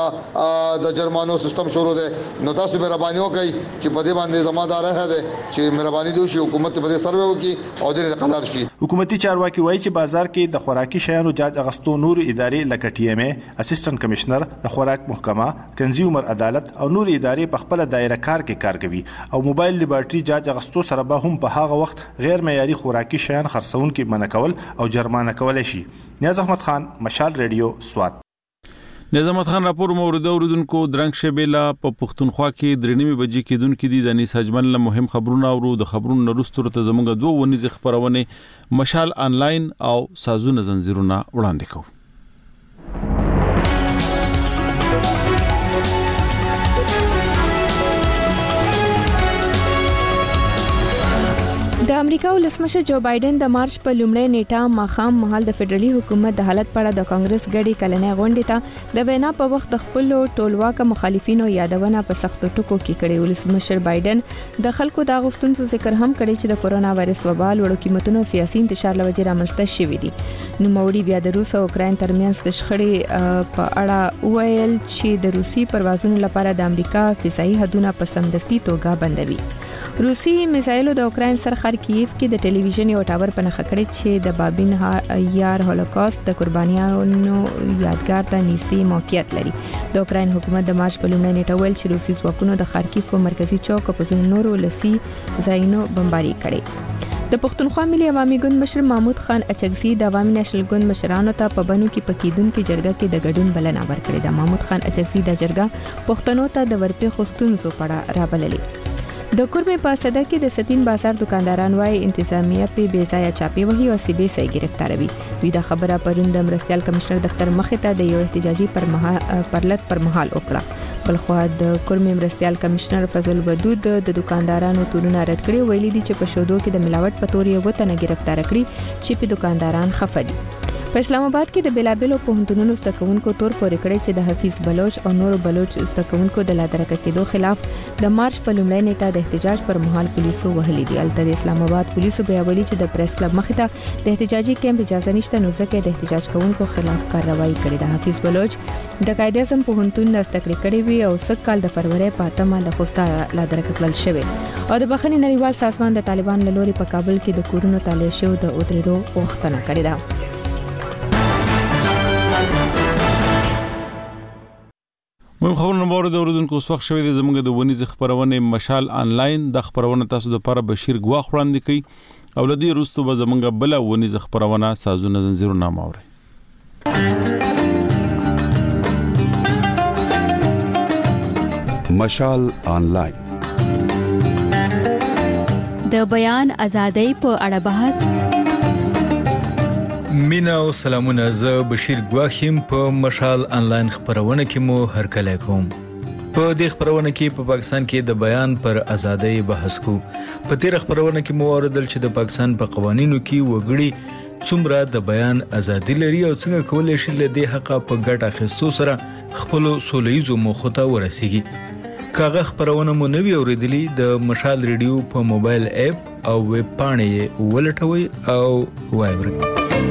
د جرمانو سیستم شروع دی. نو تاسو مهرباني وکړئ چې په دې باندې زمادار ده چې مهرباني دوی شي حکومت په دې سروې وکړي او دې قرار شي. حکومتي چارواکي وایي چې بازار کې د خوراکي شیانو جاج اغستو پښتو نور ادارې لکه ټي ایم ای اسسټنټ کمشنر د خوراک محکمه کنزیومر عدالت او نور ادارې په خپل دایره کار کې کار کوي او موبایل لیبارټري جاج اغستو سره به هم په هغه وخت غیر معیاري خوراکي شیان خرڅون کې منع کول او جرمانه کولای شي. نیاز احمد خان، مشال ریډیو، سوات. نیاز احمد خان راپور مورد اوریدونکو درنګ شبیلا په پښتونخوا کې درنیمه بجې کېدونکو دي د انیس حجمن له مهم خبرونه او د خبرونو نرستو ته زموږ دوه ونیز خبرونه مشال آنلاین او سازونه زنجیرونه وړاندې کوي. د امریکا ولسمشر جو بایدن د مارچ په لومړۍ نیټه ماخام مهال د فدرالي حکومت د حالت په اړه د کانګرس غړي کلنې غونډې ته د وینا په وخت د خپل ټولواک مخالفینو یادونه په سختو ټکو کې کړې. ولسمشر بایدن د خلکو د غوښتنو ذکر هم کړی چې د کورونا وایرس وبا لوړو قیمتونو سیاسي انتشار لوجه رامنځته شوی دي. نو موري بیا د روس او اوکراین ترمنځ د شخړې په اړه ویل چې د روسي پروازونو لپاره د امریکا فضایي حدونه په سمدستي توګه بندوي. روسي میزایلو د اوکراین سرخر کیف کې د ټلویزیون یو ټاور په نښه کړی چې د بابین یار هولوکاست د قربانیانو یادګار ته نږدې موقعیت لري. د اوکراین حکومت د مارچ په لومړۍ نیټه ویل چې روسي ځواکونو د خارکیف په مرکزی چوک او په ځینو نورو لسی ځایونو بمباري کړې. د پښتونخوا ملي عوامي ګوند مشر محمود خان اچکزي د عوامي نېشنل ګوند مشرانو ته په بنو کې پکیدونکو جرګه کې د ګډون بلنه ورکړې ده. محمود خان اچکزي د جرګه پښتنو ته د ورپې خوستونزو پړه رابللې. د کورمه په صدا کې د ستین بازار دکانداران وايي انتظامیه په بې ځای چاپی وهي او سی بي سي گرفتاروي. دوی د خبره پروند مرستيال کمشنر دفتر مخ ته د یو احتجاجي پرلط پر محل وکړه. بلخو د کورمه مرستيال کمشنر فضل ودود د دکاندارانو تورونه رد کړي، ویلي دي چې په شودو کې د ملاوت په تور یو وطن گرفتار کړي چې په دکانداران خفه دي. په اسلام آباد کې د بلابلو پوهنتونونو زده کوونکو تور پورې کړی چې د حفیظ بلوچ او نورو بلوچ زده کوونکو د لادرکه کېدو خلاف د مارچ په لومړۍ نیټه د احتجاج پر مهال پولیسو وهلي دي. البته د اسلام آباد پولیسو بیا ویلي چې د پریس کلب مخې ته د احتجاجي کیمپ اجازه نشته، نو ځکه د احتجاج کوونکو خلاف کارروایي کړې ده. حفیظ بلوچ د قائد اعظم پوهنتون نه زده کړې کړې وي او سږ کال د فروری په اتمه له خوستا لادرکه کړل شوی او د بخښنې نړیوال سازمان د طالبان له لوري په کابل کې د کورونو تالیه شو د اوترېدو غوښتنه کړې ده. مهم خبرونه مورد اوریدونکو اوس وخت شوی دی زموږ د ونیز خبرونه مشال آنلاین د خبرونه تاسو د لپاره بشیر ګواخ وړاندې کوي او لدی روستو به زموږ بل ونیز خبرونه سازونه زنجیرونه ماوري. مشال آنلاین د بیان ازادۍ په اړه بحث. مینا او سلامونه، زه بشیر ګواخیم په مشال آنلاین خبرونه کې مو هرکلی کوم. په دې خبرونه کې په پاکستان کې د بیان پر ازادۍ بحث کو. په تیر خبرونه کې مو اوریدل چې د پاکستان په قوانینو کې وګړي څومره د بیان ازادي لري او څنګه کولای شي له دې حق په ګټه اخیستو سره خپل سولهیزو موخو ته ورسیږي. کاغه خبرونه مو نوی اوریدلی د مشال ریډیو په موبایل اپ او ویب پاڼې ولټوي او وایبر.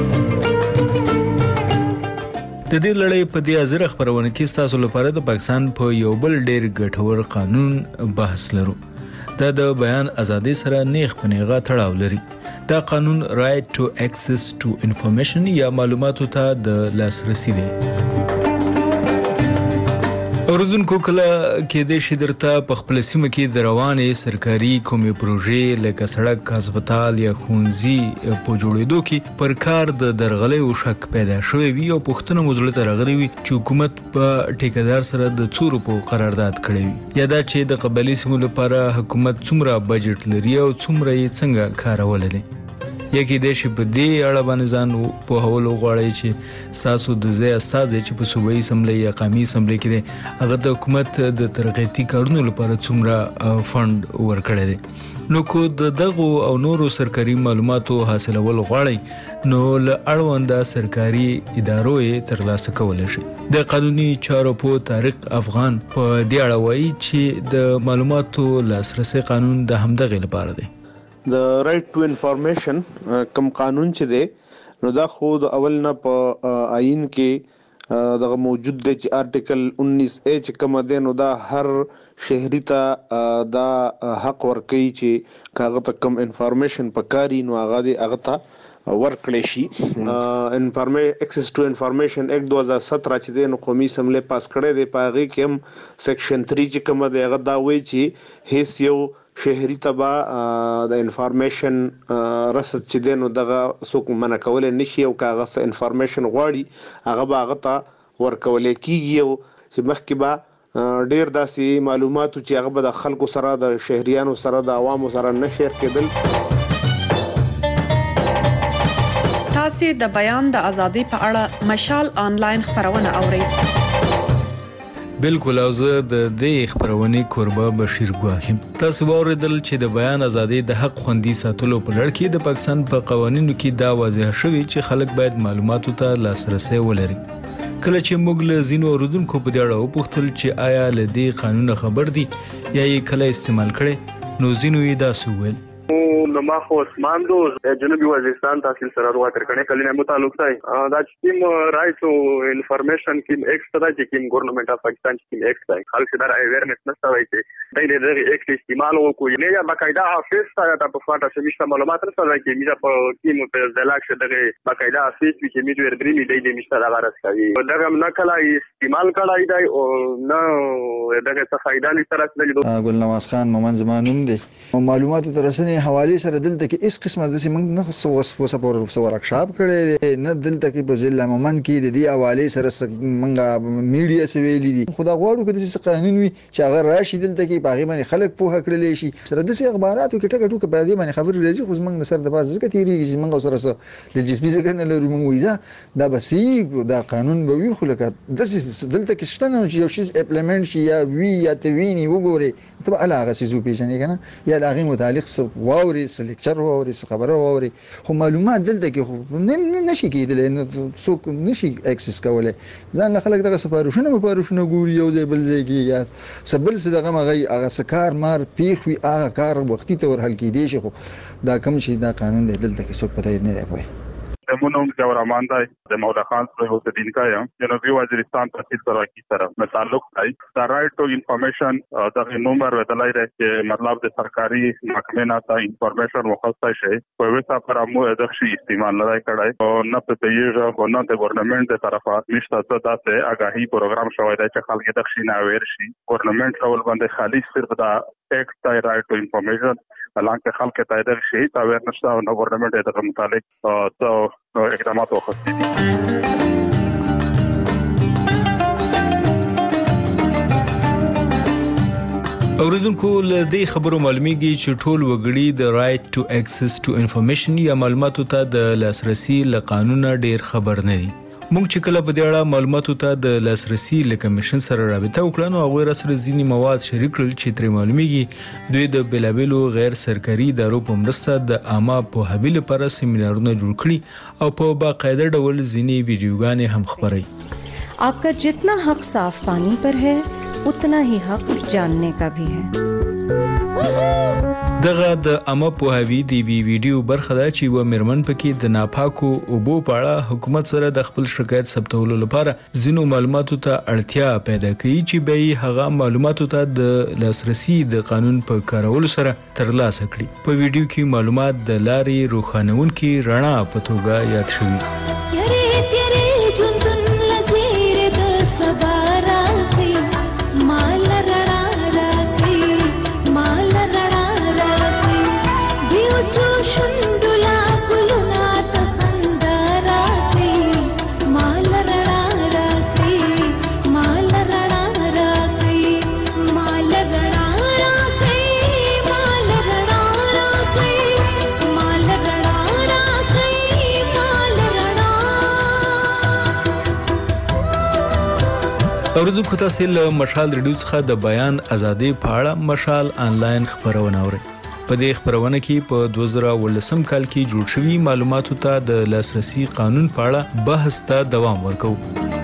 د دې لړۍ په دې ازره خبرونه کې تاسو لپاره د پاکستان په یو بل ډېر ګټور قانون بحث لرو. دا د بیان ازادي سره نیغ په نیغه تړاو لري. دا قانون رائټ ټو اکسس ټو انفارمیشن یا معلوماتو ته د لاسرسي دی. اوردونکو کله کې د شدرته په خپل سیمه کې د روانې سرکاري کومې پروژې لکه سړک، هسپتال یا ښوونځي په جوړېدو کې پر کار د درغلۍ او شک پیدا شوی وي او پوښتنه مو زړه ته راغلې وي چې حکومت په ټیکدار سره د څو روپو قرارداد کړی وي، یا دا چې د قبایلي سیمو لپاره حکومت څومره بجټ لري او څومره یې څنګه کارولی دی. یا کې د شي په دې اړه باندې ځان په هول غواړي چې ساسو د ځای استاد چې په صوبایي اسمبلی یا قومي اسمبلی کې هغه د حکومت د ترقیاتي کارونو لپاره څومره فند ورکړی دی. نو کو د دغه او نورو سرکاري معلوماتو حاصلول غواړي نو له اړونده سرکاري ادارو یې ترلاسه کولای شي. د قانوني چارو په طارق افغان په دې اړه وایي چې د معلوماتو لاسرسي قانون د همدغه لپاره دی. د رائټ ټو انفارمیشن کوم قانون چې دی نو دا خو د اول نه په آئین کې دغه موجود دی چې آرټیکل انیس اے چې کوم دی نو دا هر شهري ته دا حق ورکوي چې کاغه ته کم انفارمیشن پکاري نو هغه دی هغه ته ورکړی شي. انفارمیشن ایکسس ټو انفارمیشن ایکټ دو هزار سترہ چې د قومي اسمبلی پاس کړی دی په هغه کې هم سیکشن تھری چې کوم دی هغه دا وایي چې هیڅ یو شهري تبا د انفارمیشن رسد چې دینو دغه څوک منع کولای نشي او کاغه انفارمیشن غواړي هغه به هغه ته ورکول کیږي او چې مخکې به ډیر داسې معلوماتو چې هغه به د خلکو سره د شهريانو سره د عوامو سره نه شیر کېدل. تاسو د بیان د ازادۍ په اړه مشال آنلاین خبرونه اورئ. بالکل او زه د دې خبرونې کوربه بشیر ګواهیم. تاسو اوریدل چې د بیان ازادۍ د حق خوندي ساتلو په لړ کې د پاکستان په قوانینو کې دا واضح شوی چې خلک باید معلوماتو ته لاسرسي ولري. کله چې موږ له ځینو اوریدونکو په دې اړه وپوښتل چې آیا له دې قانون خبر دي یا یې کله استعمال کړي نو ځینو یې دا سوول نو ما خو اسمان دو جنوبي وزیرستان تحصیل سره ورته کړي کله نه متعلق دی دا چې کوم رائټ او انفارمیشن کوم ایکسټرا چې کوم ګورنمنت اف پاکستان چې کوم ایکټ دی خلک دا اویرنس نشته وایي چې دای دې ایکټ استعمال وکړي نه یا باقاعده افیس ته په فاټه سمشته معلومات سره کې میجا په کوم په ځلاک شه دغه باقاعده افیس چې میجو وربري می دی دې مشته دا غرض کوي دا هم نه کله استعمال کړای دی او نه دغه څه فائدہ لري سره ګل نواز خان مومن زمانوم دی معلومات ترسنه حواله سره دلته کې اس قسمه د سیمنګ نه خو وسه په ورکشاپ کړي نه دلته کې په ضلع مومن کې د دې حواله سره منګه میډیا سویلې دي خدا غواړو کې د قانون وي چې هغه راشي دلته کې باغی باندې خلک په هکړه لشي سره د اخباراتو کې ټکټو کې په دې باندې خبر راځي خو موږ سره د باز ځکه تیری چې موږ سره سره د جسمي ځکه نه لرو موږ وایي دا بسې دا قانون به وي خو لکه د دلته کې شته نو چې یو شی اپلیمنت شي یا وی یا توینی وګوري ته علاقه سيزو پیژنې کنه یا د هغه متعلق واوري لیکچر واوري خبره واوري خو معلومات دلته کې خو نشي کېدل نو څوک نشي اکسس کولای ځان له خلک دغه سفارښونه مفارښونه ګوري یو ځای بل ځای کې یا سبل څه دغه مغي هغه سکار مار پیخ وی هغه کار وختي ته ورحل کېدی شي خو دا کم شي دا قانون دی دلته کې څوک پته نه دی کوي. زمونږ جوړ امان دی د مولا خان سره د دین کا یم جنوبي وزیرستان تحصیل سره کی سره تعلق دی دا رائټ ټو انفارمیشن د نمبر ودلای دی چې مطلب د سرکاري محکمې نه تا انفارمیشن مخصص شي په وسه پر امو د شي استعمال نه کړای او نه په تیږه او نه د ګورنمنت د طرفه نشته څه داسې آگاهی پروګرام شوی دی چې خلک د شي نه اویر شي ګورنمنت ډول باندې خالص صرف دا ایکټ دی رائټ ټو انفارمیشن حالانکه خلک ته د شي تا اویر نشته او ګورنمنت د متعلق تو اقدامات واخستي دي. اوریدونکو له دې خبرو معلومیږي چې ټول وګړي د رائټ ټو اکسس ټو انفارمیشن یا معلوماتو ته د لاسرسي له قانون ډیر خبر نه دي. موږ چې کله په دې اړه معلوماتو ته د لاسرسي له کمیشن سره رابطه وکړو نو هغه سره ځینی مواد شریک کړل چې تر معلومیږي دوی د بلابلو غیر سرکاري ادارو په مرسته د عامه په حویل لپاره سیمینارونه جوړ کړي او په باقاعده ډول ځینی ویډیوګانې هم خبري. आपका जितना हक साफ पानी पर है उतना ही हक जानने का भी है. دغه د عامه پوهاوی دی وی ویډیو برخه ده چې و مرمن پکې د ناپاکو اوبو په اړه حکومت سره د خپل شکایت ثبتولو لپاره ځینو معلوماتو ته اړتیا پیدا کوي چې به هغه معلوماتو ته د لاسرسي د قانون په کارولو سره ترلاسه کړي. په ویډیو کې معلومات د لارې روښانونکي رڼا په توګه یاد شوي. اوریدونکو تاسو له مشال ریډیو څخه د بیان ازادي په اړه مشال آنلاین خبرونه اورئ. په دې خبرونه کې په دوه زره ولسم کال کې جوړ شوی معلوماتو ته د لاسرسي قانون په اړه بحث ته دوام ورکوي.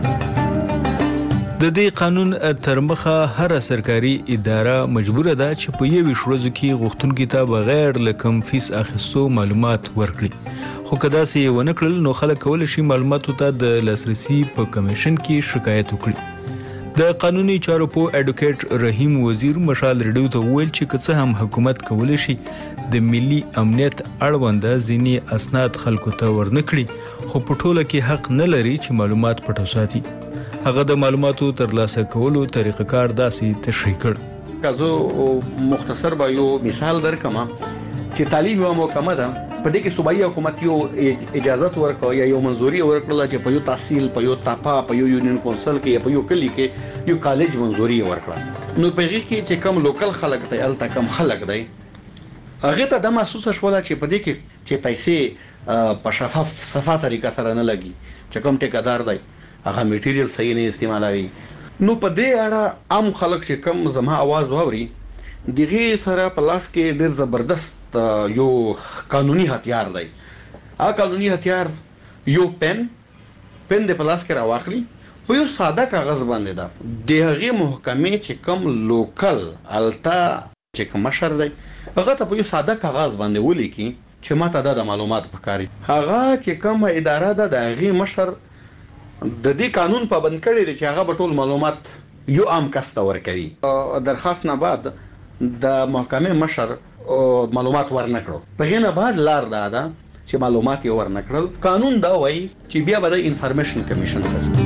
د دې قانون تر مخه هر سرکاري اداره مجبوره ده چې په یوه شورزو کې غوښتونکو ته بغیر لکم فیس اخیستو معلومات ورکړي. خو کدا سي ونه کړل نو خلک کول شي معلوماتو ته د لاسرسي په کمیشن کې شکایت وکړي. د قانوني چارو په اډوکیټ رحیم وزیر مشال ریډیو ته ویل چې که څه هم حکومت کولی شي د ملي امنیت اړوند ځینې اسناد خلکو ته ورنکړي خو په ټوله کې حق نه لري چې معلومات پټ وساتي. هغه د معلوماتو ترلاسه کولو طریقه کار داسې تشریح کړ. کازو مختصر به یو مثال درکم چې تعلیم یو محکمه ده په دې کې صوبایي حکومت یو اجازه ورکړه یا یو منځوري ورکړه چې په یو تحصیل په یو تاپا په یو یونین کونسل کې یا په یو کلی کې یو کالج منځوري ورکړه. نو په هغه کې چې کم لوکل خلک دی الته کم خلک دی هغه ته د محسوسه شوله چې په دې کې چې پیسې په شفاف صفه طریقه سره نه لګي چې کوم ټیکادار دی هغه میټیریل صحیح نه استعمالوي. نو په دې اړه عام خلک چې کم زما आवाज واوري دغه سره په لاس کې ډېر زبردست یو قانوني هتیار دی. هغه قانوني هتیار یو پن پن د په لاس کې راواخلي په یو ساده کاغذ باندې ده د هغې محکمې چې کوم لوکل التا چې کوم مشر دی هغه ته په یو ساده کاغذ باندې ولیکي چې ماته دا د معلومات پکاري. هغه چې کوم اداره ده د هغې مشر د دې قانون پابند کړی دی چې هغه به ټول معلومات یو عام کس ته ورکوي. درخواست نه بعد د محکمې مشر معلومات ورنکړو په هغې نه بعد لار دا ده چې معلومات یې ورنکړل. قانون دا وایي چې بیا به د انفارمیشن کمیشن ته ځي.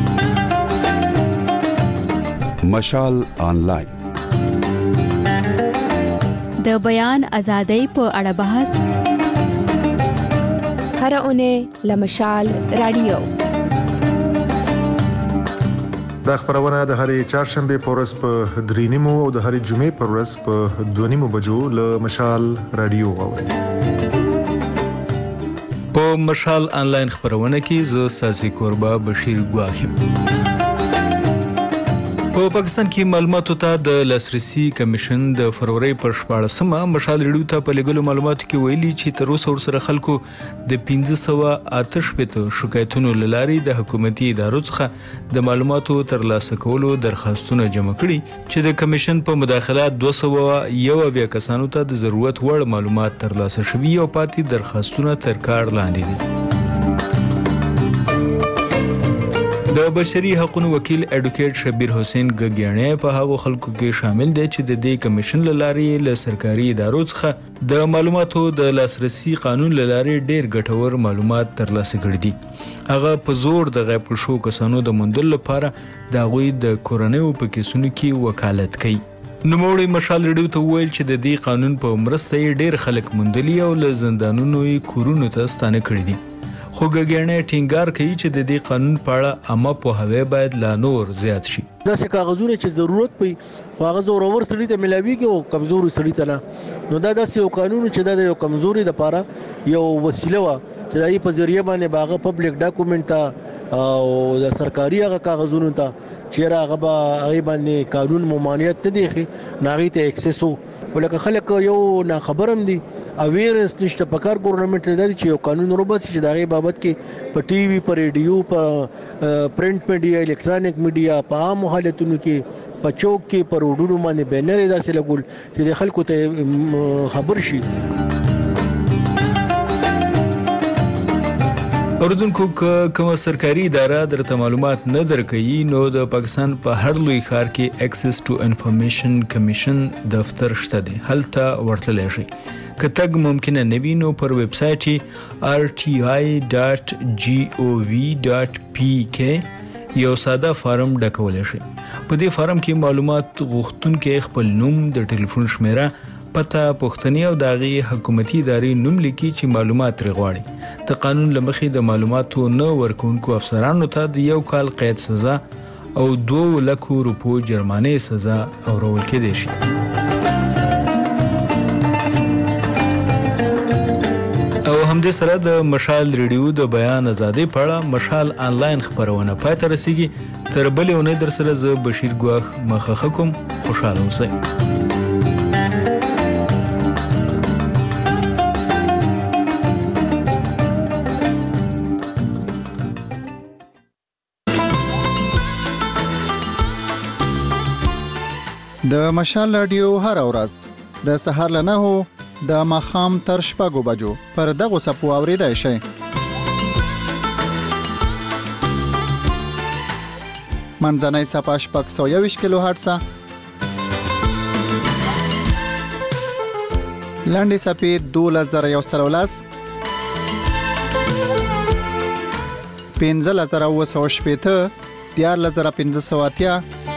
مشال آنلاین د بیان ازادۍ په اړه بحث هر اونۍ له مشال رادیو. دا خبرونه د هرې چهارشنبه په ورځ په درې نیمو او د هرې جمعې په ورځ په دوه نیمو بجو له مشال رادیو واورئ. په مشال آنلاین خبرونه کې زه ساسي کوربا بشیر ګواخیم. په پاکستان کې معلوماتو ته د لاسرسي کمیشن د فروری پر شپاړسمه مشال ریډیو ته په لګلو معلوماتو کې ویلي چې تر اوسه ورسره خلکو د پنځه سوه اته شپېته شکایتونو له لارې د حکومتي ادارو څخه د معلوماتو ترلاسه کولو درخواستونه جمع کړي چې د کمیشن په مداخلات دوه سوه یو اویا کسانو ته د ضرورت وړ معلومات ترلاسه شوي او پاتې درخواستونه تر کار لاندې دي. د بشري حقوقو وکیل اډوکیټ شبیر حسین ګګیاڼی په هغو خلکو کې شامل دی چې د دې کمیشن له لارې له سرکاري ادارو څخه د معلوماتو د لاسرسي قانون له لارې ډېر ګټور معلومات ترلاسه کړي دي. هغه په زور د غیب شوو کسانو د موندلو لپاره د هغوی د کورنیو په کیسونو کې وکالت کوي. نوموړی مشال ریډیو ته وویل چې د دې قانون په مرسته یې ډېر خلک موندلي او له زندانونو یې کورونو ته ستانه کړي دي. خو ګګیاڼی ټینګار کوي چې د دې قانون په اړه عامه پوهاوی باید لا نور زیات شي. داسې کاغذونه چې ضرورت پي هغه زورور سړي ته ملاويږي او کمزوري سړي ته نه. نو دا داسې یو قانون چې دا د یو کمزوري لپاره یو وسیله وه چې د هغې په ذریعه باندې به هغه پبلک ډاکومنټ ته او د سرکاري هغه کاغذونو ته چیرې هغه به هغې باندې قانون ممانعت نه دی ښې نو هغې ته اکسس و. ولکه خلک یو ناخبر هم دي اویرنس نشته په کار ګورنمنت نه دی چې یو قانون وروباسي چې د هغې بابت کې په ټي وي په ریډیو په پرنټ میډیا الکترونیک میډیا په عامو حالتونو کې په چوک کې په روډونو باندې بینر یې داسې لګول چې د خلکو ته خبر شي. اوردونکو کومه سرکاري اداره درته معلومات نه درکوي نو د پاکستان په هر لوی ښار کې اکسس ټو انفارمیشن کمیشن دفتر شته دی هلته ورتلی شئ. که تګ ممکنه نه وي نو پر ویب سایټ یې آر ټي آی ډاټ جي او وي ډاټ پی کې یو ساده فارم ډکولی شئ. په دې فارم کې معلومات غوښتونکی خپل نوم د ټلیفون شمیره پته پوښتنې او د هغې حکومتي ادارې نوم لیکي چې معلومات ترې غواړي. د قانون له مخې د معلوماتو نه ورکوونکو افسرانو ته د یو کال قید سزا او دوه لکو روپو جرمانې سزا اورول کېدی شي. او همدې سره د مشال ریډیو د بیان ازادۍ په اړه مشال آنلاین خپرونه پای ته رسیږي. تر بلې اونۍ در سره زه بشیر ګواخ مخه کوم. خوشحاله اوسئ. د مشال رادیو هر ورځ د سهار له نهو د ماښام تر شپږو بجو پر دغو څپو اورېدای شئ. منځنۍ صفه شپږ سوه یوویشت کیلو هرټزه، لنډې صفحې دولس زره یو سل او لس، پنځلس زره اووه سوه شپېته، دیارلس زره پنځه سوه اتیا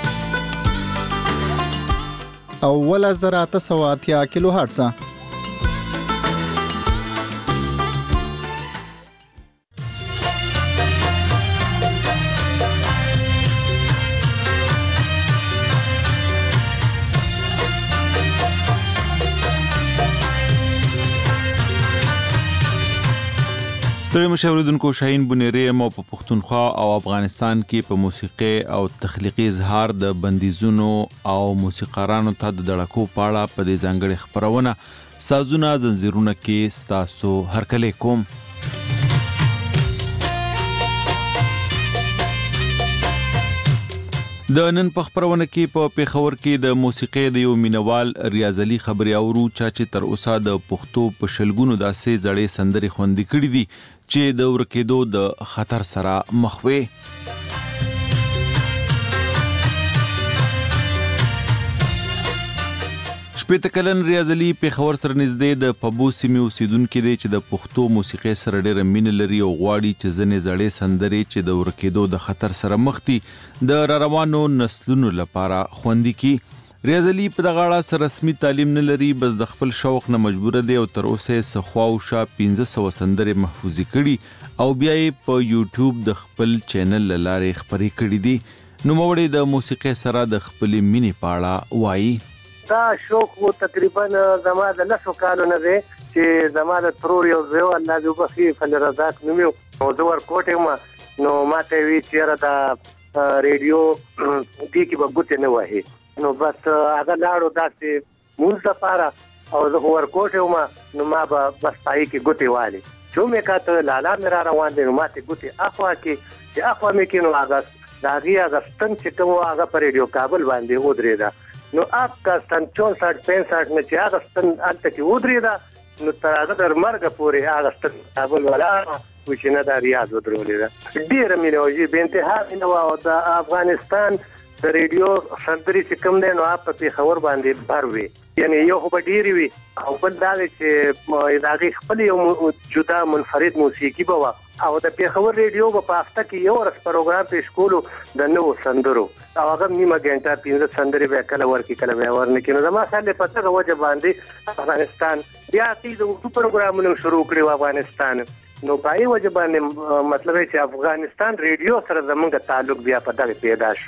او اوولس زره اته سوه اتیا کیلو هرټزه. ستړي مشاوریدونکو شاهین بنيري مو په پښتونخوا او افغانستان کې په موسیقي او تخلیقي اظهار د بندیزونو او موسیقارانو ته د دړکو پاړه په دې ځانګړي خبرونه سازونه زنجیرونه کې ستاسو هرکلی کوم. د نن په خبرونه کې په پیښور کې د موسیقي د یو مینوال ریاض علي خبري اورو چې تر اوسه د پښتو په شلګونو داسې زړې سندري خوندې کړې دي چې د ورکېدو د خطر سره مخ وي. شپېته کلن ریاض علي پیښور سره نږدې د پبو سیمې اوسیدونکی دی چې د پښتو موسیقۍ سره ډېره مینه لري او غواړي چې ځینې زړې سندرې چې د ورکېدو د خطر سره مخ دي د راروانو نسلونو لپاره خوندي کړي. ریاض علي په دغه اړه سره رسمي تعلیم نه لري، بس د خپل شوق نه مجبوره دی او تر اوسه یې خواوشا پنځه سوه سندرې محفوظې کړي او بیا یې په یوټیوب د خپل چینل له لارې خپرې کړي دي. نوموړی د موسیقۍ سره د خپلې مینې په اړه وایي. دا شوق وو تقریبا زما د لسو کالو نه دی چې زما د ترور یو زوی الله دې وبخښي فلرزاق نوم یې او زه ورکوټ یم نو ماته وی چېرې د ریډیو دې کې به ګوتې نه وهي نو بس هغه لاړو داسې مونځ دپاره او زه خو ورکوټ یم نو ما به بس پایې کې ګوتې والې چې مې کاته لالا مې را روان دی نو ماته ګوتې اخوا کې چې اخوا مې کې نو هغه د هغې هغه ستن چې کوم هغه په ریډیو کابل باندې ودرېده نو آپ کا ستن چونسઠ پینسઠ نه چې هغه ستن هلته کې ودرېده نو تر هغه تر مرګه پورې هغه ستن کابل ولاړه و چې نه دا ریاض ودرولې ده. ډېره مینه وه بې انتها مینه وه او د افغانستان د ریډیو سندرې چې کوم دی نو هغه په پېښور باندې بر وي یعنې یو خو به ډېرې وي او بل دا دی چې د هغې خپل یو جدا منفرد موسیقي به وه او د پېښور ریډیو به په هفته کې یو ورځ پروګرام پیش کولو د نوو سندرو او هغه نیمه ګنټه پنځه سندرې به کله ورکړي کله به یې ورنکړي نو زما خیال دی په دغه وجه باندې افغانستان بیا هغې د اردو پروګرامونه شروع کړي و افغانستان نو په هغې وجه باندې مطلب دی چې افغانستان ریډیو سره زموږ تعلق بیا په دغې پیدا شو.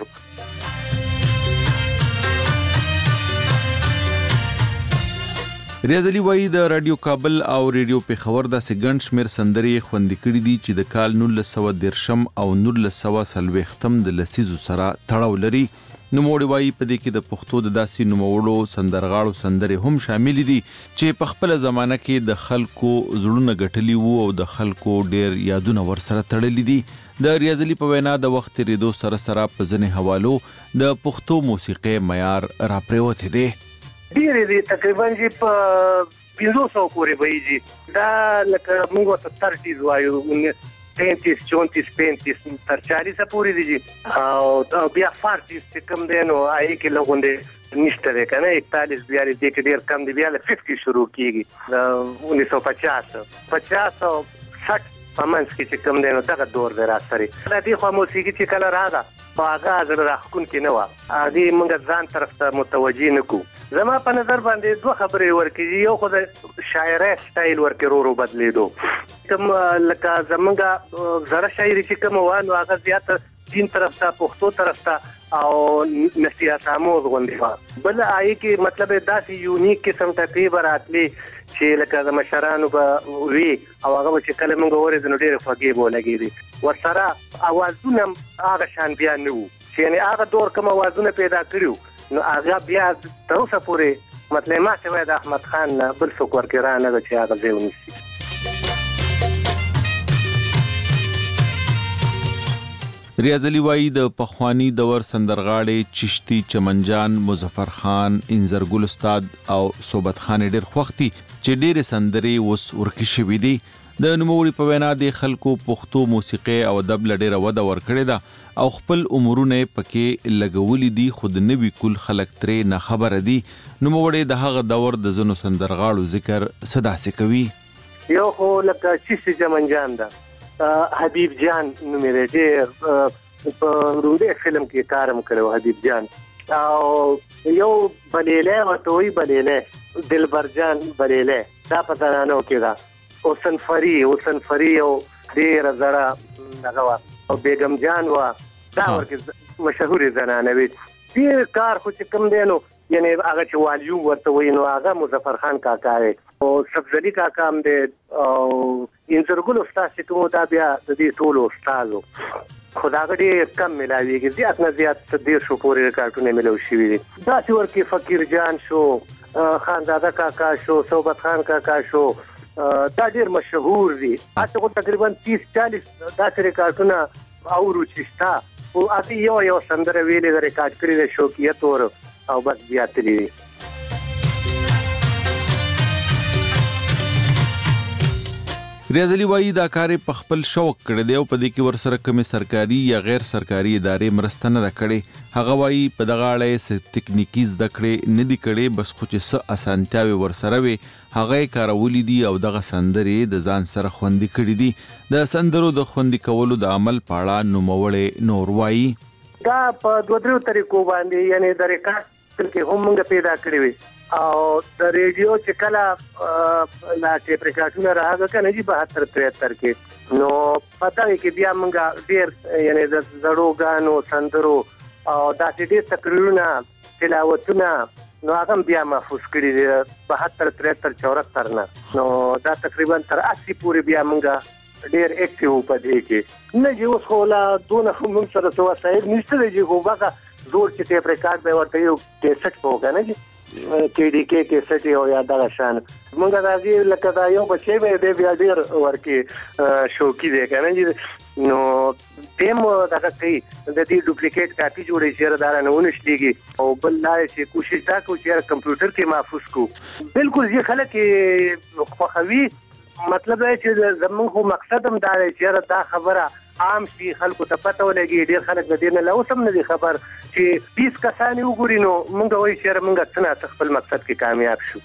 ریاض علي وایي د رادیو کابل او ریډیو پیښور داسې ګڼ شمېر سندرې یې خوندي کړي دي چې د کال نولس سوه دېرشم او نولس سوه څلوېښتم د لسیزو سره تړاو لري. نوموړی وایي په دې کې د پښتو د داسې نوموړو سندرغاړو سندرې هم شاملې دي چې په خپله زمانه کې د خلکو زړونه ګټلي وو او د خلکو ډېر یادونه ورسره تړلي دي. د ریاض علي په وینا د وخت تېرېدو سره سره په ځینې حوالو د پښتو موسیقۍ معیار راپرېوتی دی. ډېرې دي تقریبا چې په پنځو سوو پورې به یې دا لکه موږ ورته ترټیز وایو پینتیس چونتیس پینتیس تر چالیسه پورې دي او بیا فارټیس چې کوم دی نو هغې کې لږ غوندې نشته دی که نه اکتالیس بیالیس دې کې ډېر کم دی بیا له ففټي شروع کېږي انیس سو پچاس پچاس او سټ په منځ کې چې کوم دی نو دغه دور دی را سرې د دې خوا موسیقي چې کله راغله خو هغه زړه راښکونکې نه وه هغې موږ ځان طرف ته متوجه نه کړو. زما په نظر باندې دوه خبرې ورکېږي یو خو د شاعرۍ سټایل ورکې ورو ورو بدلېدو کوم لکه زموږ زړه شاعري چې کومه وه نو هغه زیاته دین طرف ته پښتو طرف ته او نصیحت آموز غوندې وه بل هغې کې مطلب داسې یونیک قسم ټپې به راتلې چې لکه د مشرانو به وي او هغه به چې کله موږ اورېدو نو ډېرې خوږې به ولګېدې ورسره اوازونه هم هغه شان بیا نه وو چې یعنې هغه دور کوم اوازونه پیدا کړي نو هغه بیا تر اوسه پورې مطلب ما چې وایي د احمد خان نه بل څوک ورکې را نه ده چې هغه ځای ونیسي. ریاض علي وایي د پخواني دور سندرغاړي چشتي چمنجان مظفر خان انځرګل استاد او صوبت خان ډېر خوښ دي چې ډېرې سندرې اوس ورکې شوي دي. د نوموړي په وینا د خلکو پښتو موسیقي او ادب له ډېره وده ورکړې ده او خپل عمرونه پکې لګولي دي، خو د نوي کول خلک ترې نه خبره دي. نوموړی د هغه دور د ځینو سندرغاړو ذکر څه داسې کوي. یو خو لکه چیسي چمن جان ده، حبیب جان نومې دی، ډېر په رومبې فلم کې کار هم کړی و حبیب جان. او یو بلیلی ورته وایي، بلیلی دلبر جان بلیلی، دا په زنانو کې ده. حسن فری حسن فری او ډېره زړه دغه وه، او بیګم جان وه، دا ورکې مشهورې زنانه وې. ډېر کار خو چې کوم دی نو یعنې هغه چې والیوم ورته وایي نو هغه مظفر خان کاکا دی او سبزلي کاکا هم دی او انځرګل استاد چې کوم دا بیا د دې ټولو استاد و، خو د هغه ډېر کم میلاویږي، زیات نه زیات ډېر شو پورې ریکارډونه میلاو شوي دي. داسې ورکې فقیر جان شو، خانزاده کاکا شو، صوبت خان کاکا شو، دا ډېر مشهور دي. هڅه خو تقریبا تیس چالیس داسې ریکارډونه اورو چې شته، خو هغې یو یو سندره ویلې ده ریکارډ کړې ده شوقیه تور او بس بیا تللي دي. ریاض علي وایي دا کار یې په خپل شوق کړی دی او په دې کې ورسره کومې سرکاري یا غیر سرکاري ادارې مرسته نه ده کړې. هغه وایي په دغه اړه یې څه تکنیکي زده کړې نه دي کړې، بس خو چې څه اسانتیاوې ورسره وي هغه یې کارولي دي او دغه سندرې د ځان سره خوندي کړي دي. د سندرو د خوندي کولو د عمل په اړه نوموړی نور وایي. دا په دوه دریو طریقو باندې یعنې د ریکارډ کې هم موږ پیدا کړې وي او د ریډیو چې کله لا ټیپ ریکارډونه راغله کنه چې بهتر تریهتر کې نو پته وي کې بیا موږ ډېر یعنې د زړو ګانو سندرو او داسې ډېر تقریرونه تلاوتونه نو هغه بیا محفوظ کړي دي بهتر تریهتر چورهتر نه، نو دا تقریبا تر اسی پورې بیا موږ ډېر اکټیو په دې کې نه چې اوس خو لا دونه خو موږ سره څه وسایل نشته دی چې خو بس زور چې ټیپ ریکارډ به ورته یو کیسټ په وکړه نه چې کې ډي کې کیسټ یو یا دغه شان موږ دا دې لکه دا یو بچی به دی بیا ډېر ورکې شوقي دی که نه چې نو ټیم دغه کوي د دې ډوپلیکیټ کاپي جوړوي چې یاره دا رانه ونښلېږي او بل دا چې کوشش دا کوو چې یاره کمپیوټر کې محفوظ کړو. بالکل ځینې خلک یې خوښوي، مطلب دا چې زموږ خو مقصد هم دا دی چې یاره دا خبره عام شي، خلکو ته پته ولګي. ډېر خلک د دې نه لا اوس هم نه دي خبر چې بیس کسان یې وګوري نو موږ وایو چې یاره موږ څه نه څه خپل مقصد کې کامیاب شو.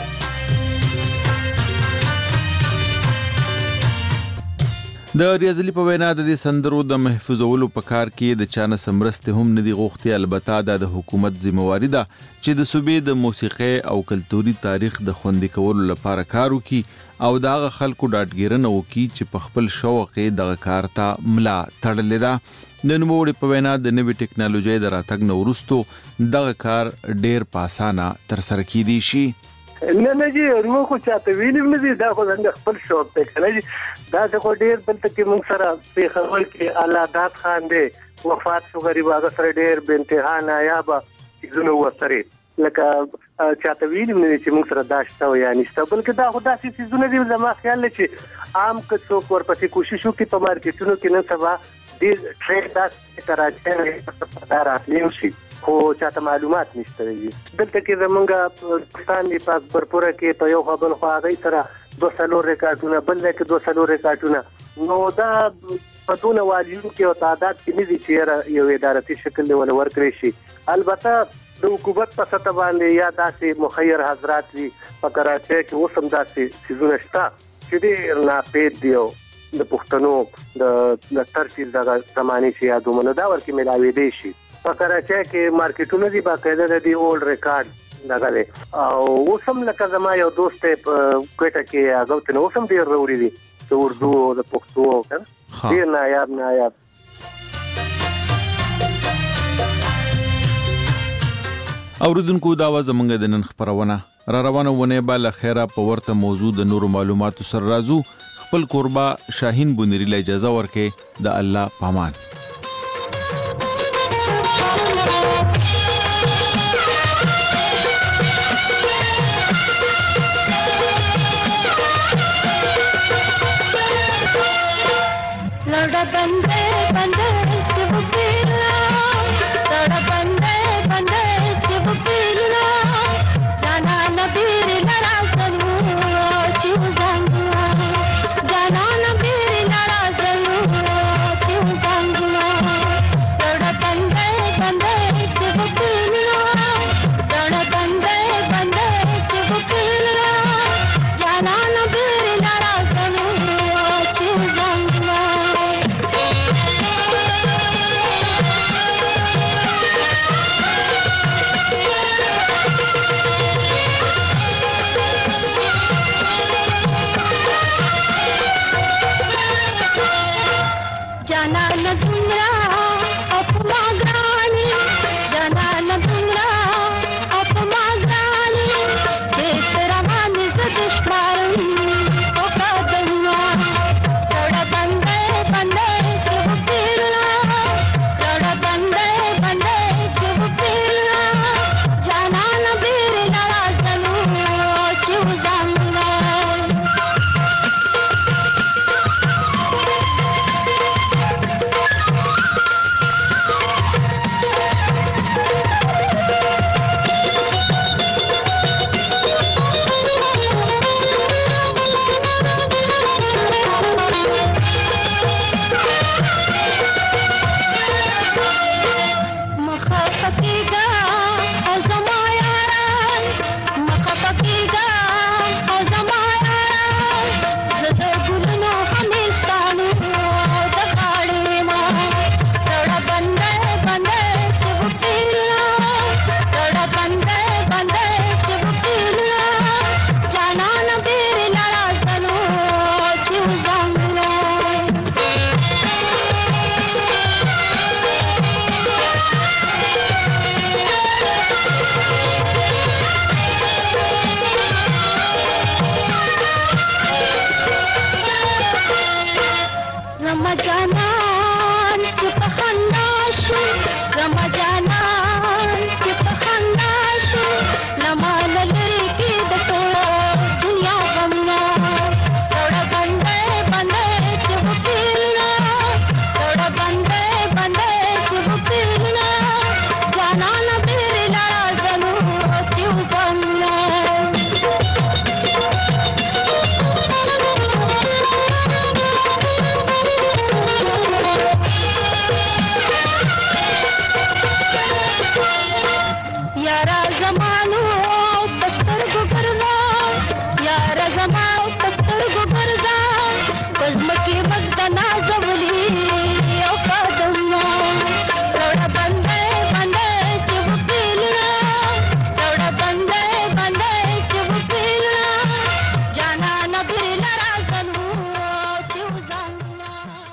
د ریاض علي په وینا د دې سندرو د محفوظولو په کار کې د چا نه څه مرستې هم نه دي غوښتې، البته دا د حکومت ذمهواري ده چې د صوبې د موسیقۍ او کلتوري تاریخ د خوندي کولو لپاره کار وکړي او د هغه خلکو ډاډګیرنه وکړي چې په خپل شوق یې دغه کار ته ملا تړلې ده. د نوموړي په وینا د نوې ټکنالوژۍ د راتګ نه وروستو دغه کار ډېر په اسانه ترسره کیدی شي. نه نه جی نو خو چاته ویلم نه دي، دا خو څنګه خپل شوق دی که نه جي. دا چې خو ډېر دلته کې موږ سره پېښور کې الله خان دی وفات شو، غریب هغه سره ډېر بې انتها نایابه څیزونه ورسره لکه چاته ویلم نه دي چې موږ سره دا شته یا نشته، بلکې دا خو داسې څیزونه دي زما خیال دی چې عام که څوک ورپسې کوشش وکړي په مارکیټونو کې نن سبا ډېر ټرېډ داسې کراچۍ دا راتلی شي خو چاته معلومات نشته دی. دلته کې زمونږ پاکستان دی په اکبرپوره کې په یو خوا بل خوا هغوی سره دوه څلور ریکارډونه، بل ځای کې دوه څلور ریکارډونه، نو دا په دونه والیوم کې او تعداد کې نه دي چې یاره یو ادارتي شکل دی ولا ورکړی شي. البته د حکومت په سطح باندې یا داسې مخیر حضرات وي په کراچۍ کې اوس هم داسې څیزونه شته چې ډېر ناپید دي او د پښتنو د ترفیل دغه زمانې چې یادومه نو دا ورکې میلاوېدی شي. په کراچۍ کې مارکیټونه دي باقاعده د دې اولډ ریکارډ دغه دی او اوس هم لکه زما یو دوست دی په کوټه کې هغه ورته نو اوس هم ډېر راوړي دي د اردو او د پښتو که نه ډېر نایاب نایاب. اوریدونکو دا وه زموږ د نن خپرونه. را روانه ونې به له خیره په ورته موضوع د نورو معلوماتو سره راځو. خپل کوربه شاهین بونیری له اجازه ورکړئ. د الله پامان. बंदे बंदे चिबुकिला तड़ बंदे बंदे चिबुकिला जाना नबीर लड़ा सनू जाना न दुमरा अपमा ग्रानी जाना न दुमरा अपमा ग्रानी जेतरा मान सदिश मारन ओ कादना रड़ा बंदे बंदे के फिरना रड़ा बंदे बंदे के फिरना जाना न बीर लड़ा सनु चुजांगना मखफकीगा अज़मायारान मखफकीगा अज़मायारान ज़दर गुलनो हमिस्तानु दगाड़े मां रड़ा बंदे बंदे चुबकीरना रड़ा बंदे बंदे चुबकीरना जाना न बीर लड़ा सनु चुजांगना रमजानान के पखंदाश रमजानान के पखंदाश लमा ललरी की दतो दुनिया गमना रड़ा बंदे बंदे चुबकीरना रड़ा बंदे बंदे चुबकीरना जाना न बीर लड़ा जनु चुजांगना यारा जमानो पस्तर गुगरदा यारा जमानो पस्तर गुगरदा कज़्म की मगदना जवली ओ कादना रड़ा बंदे बंदे चुबकीरना रड़ा बंदे बंदे चुबकीरना जाना न बीर लड़ा सनु चुजांगना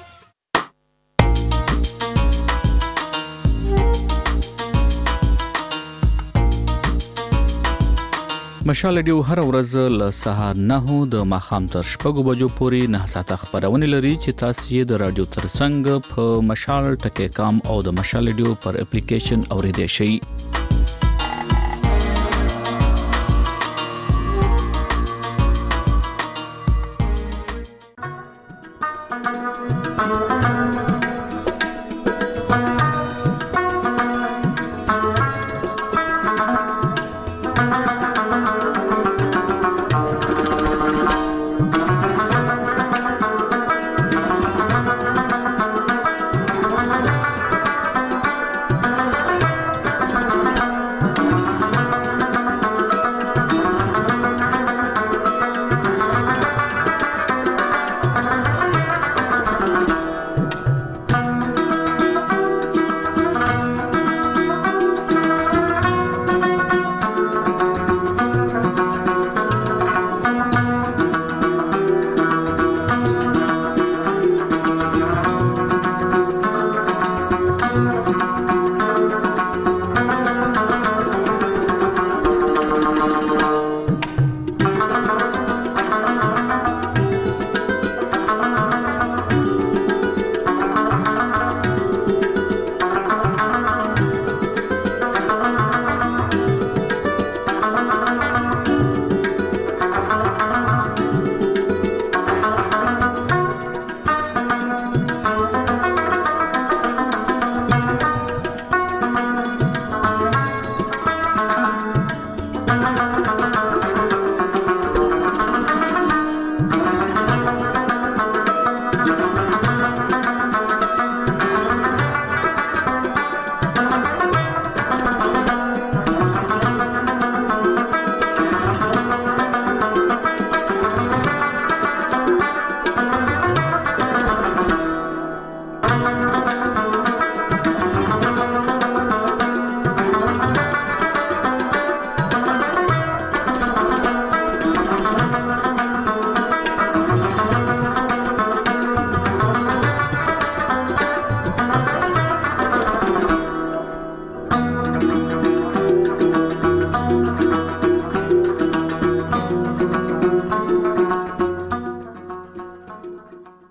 مشال رادیو هر ورځ له سهار نه د ماخام تر شپږو بجو پورې نه ساعت خبرونه لري چې تاسو یې د رادیو ترڅنګ په مشال ټکی کام او د مشال رادیو پر اپلیکیشن اوریدئ شئ. Thank you.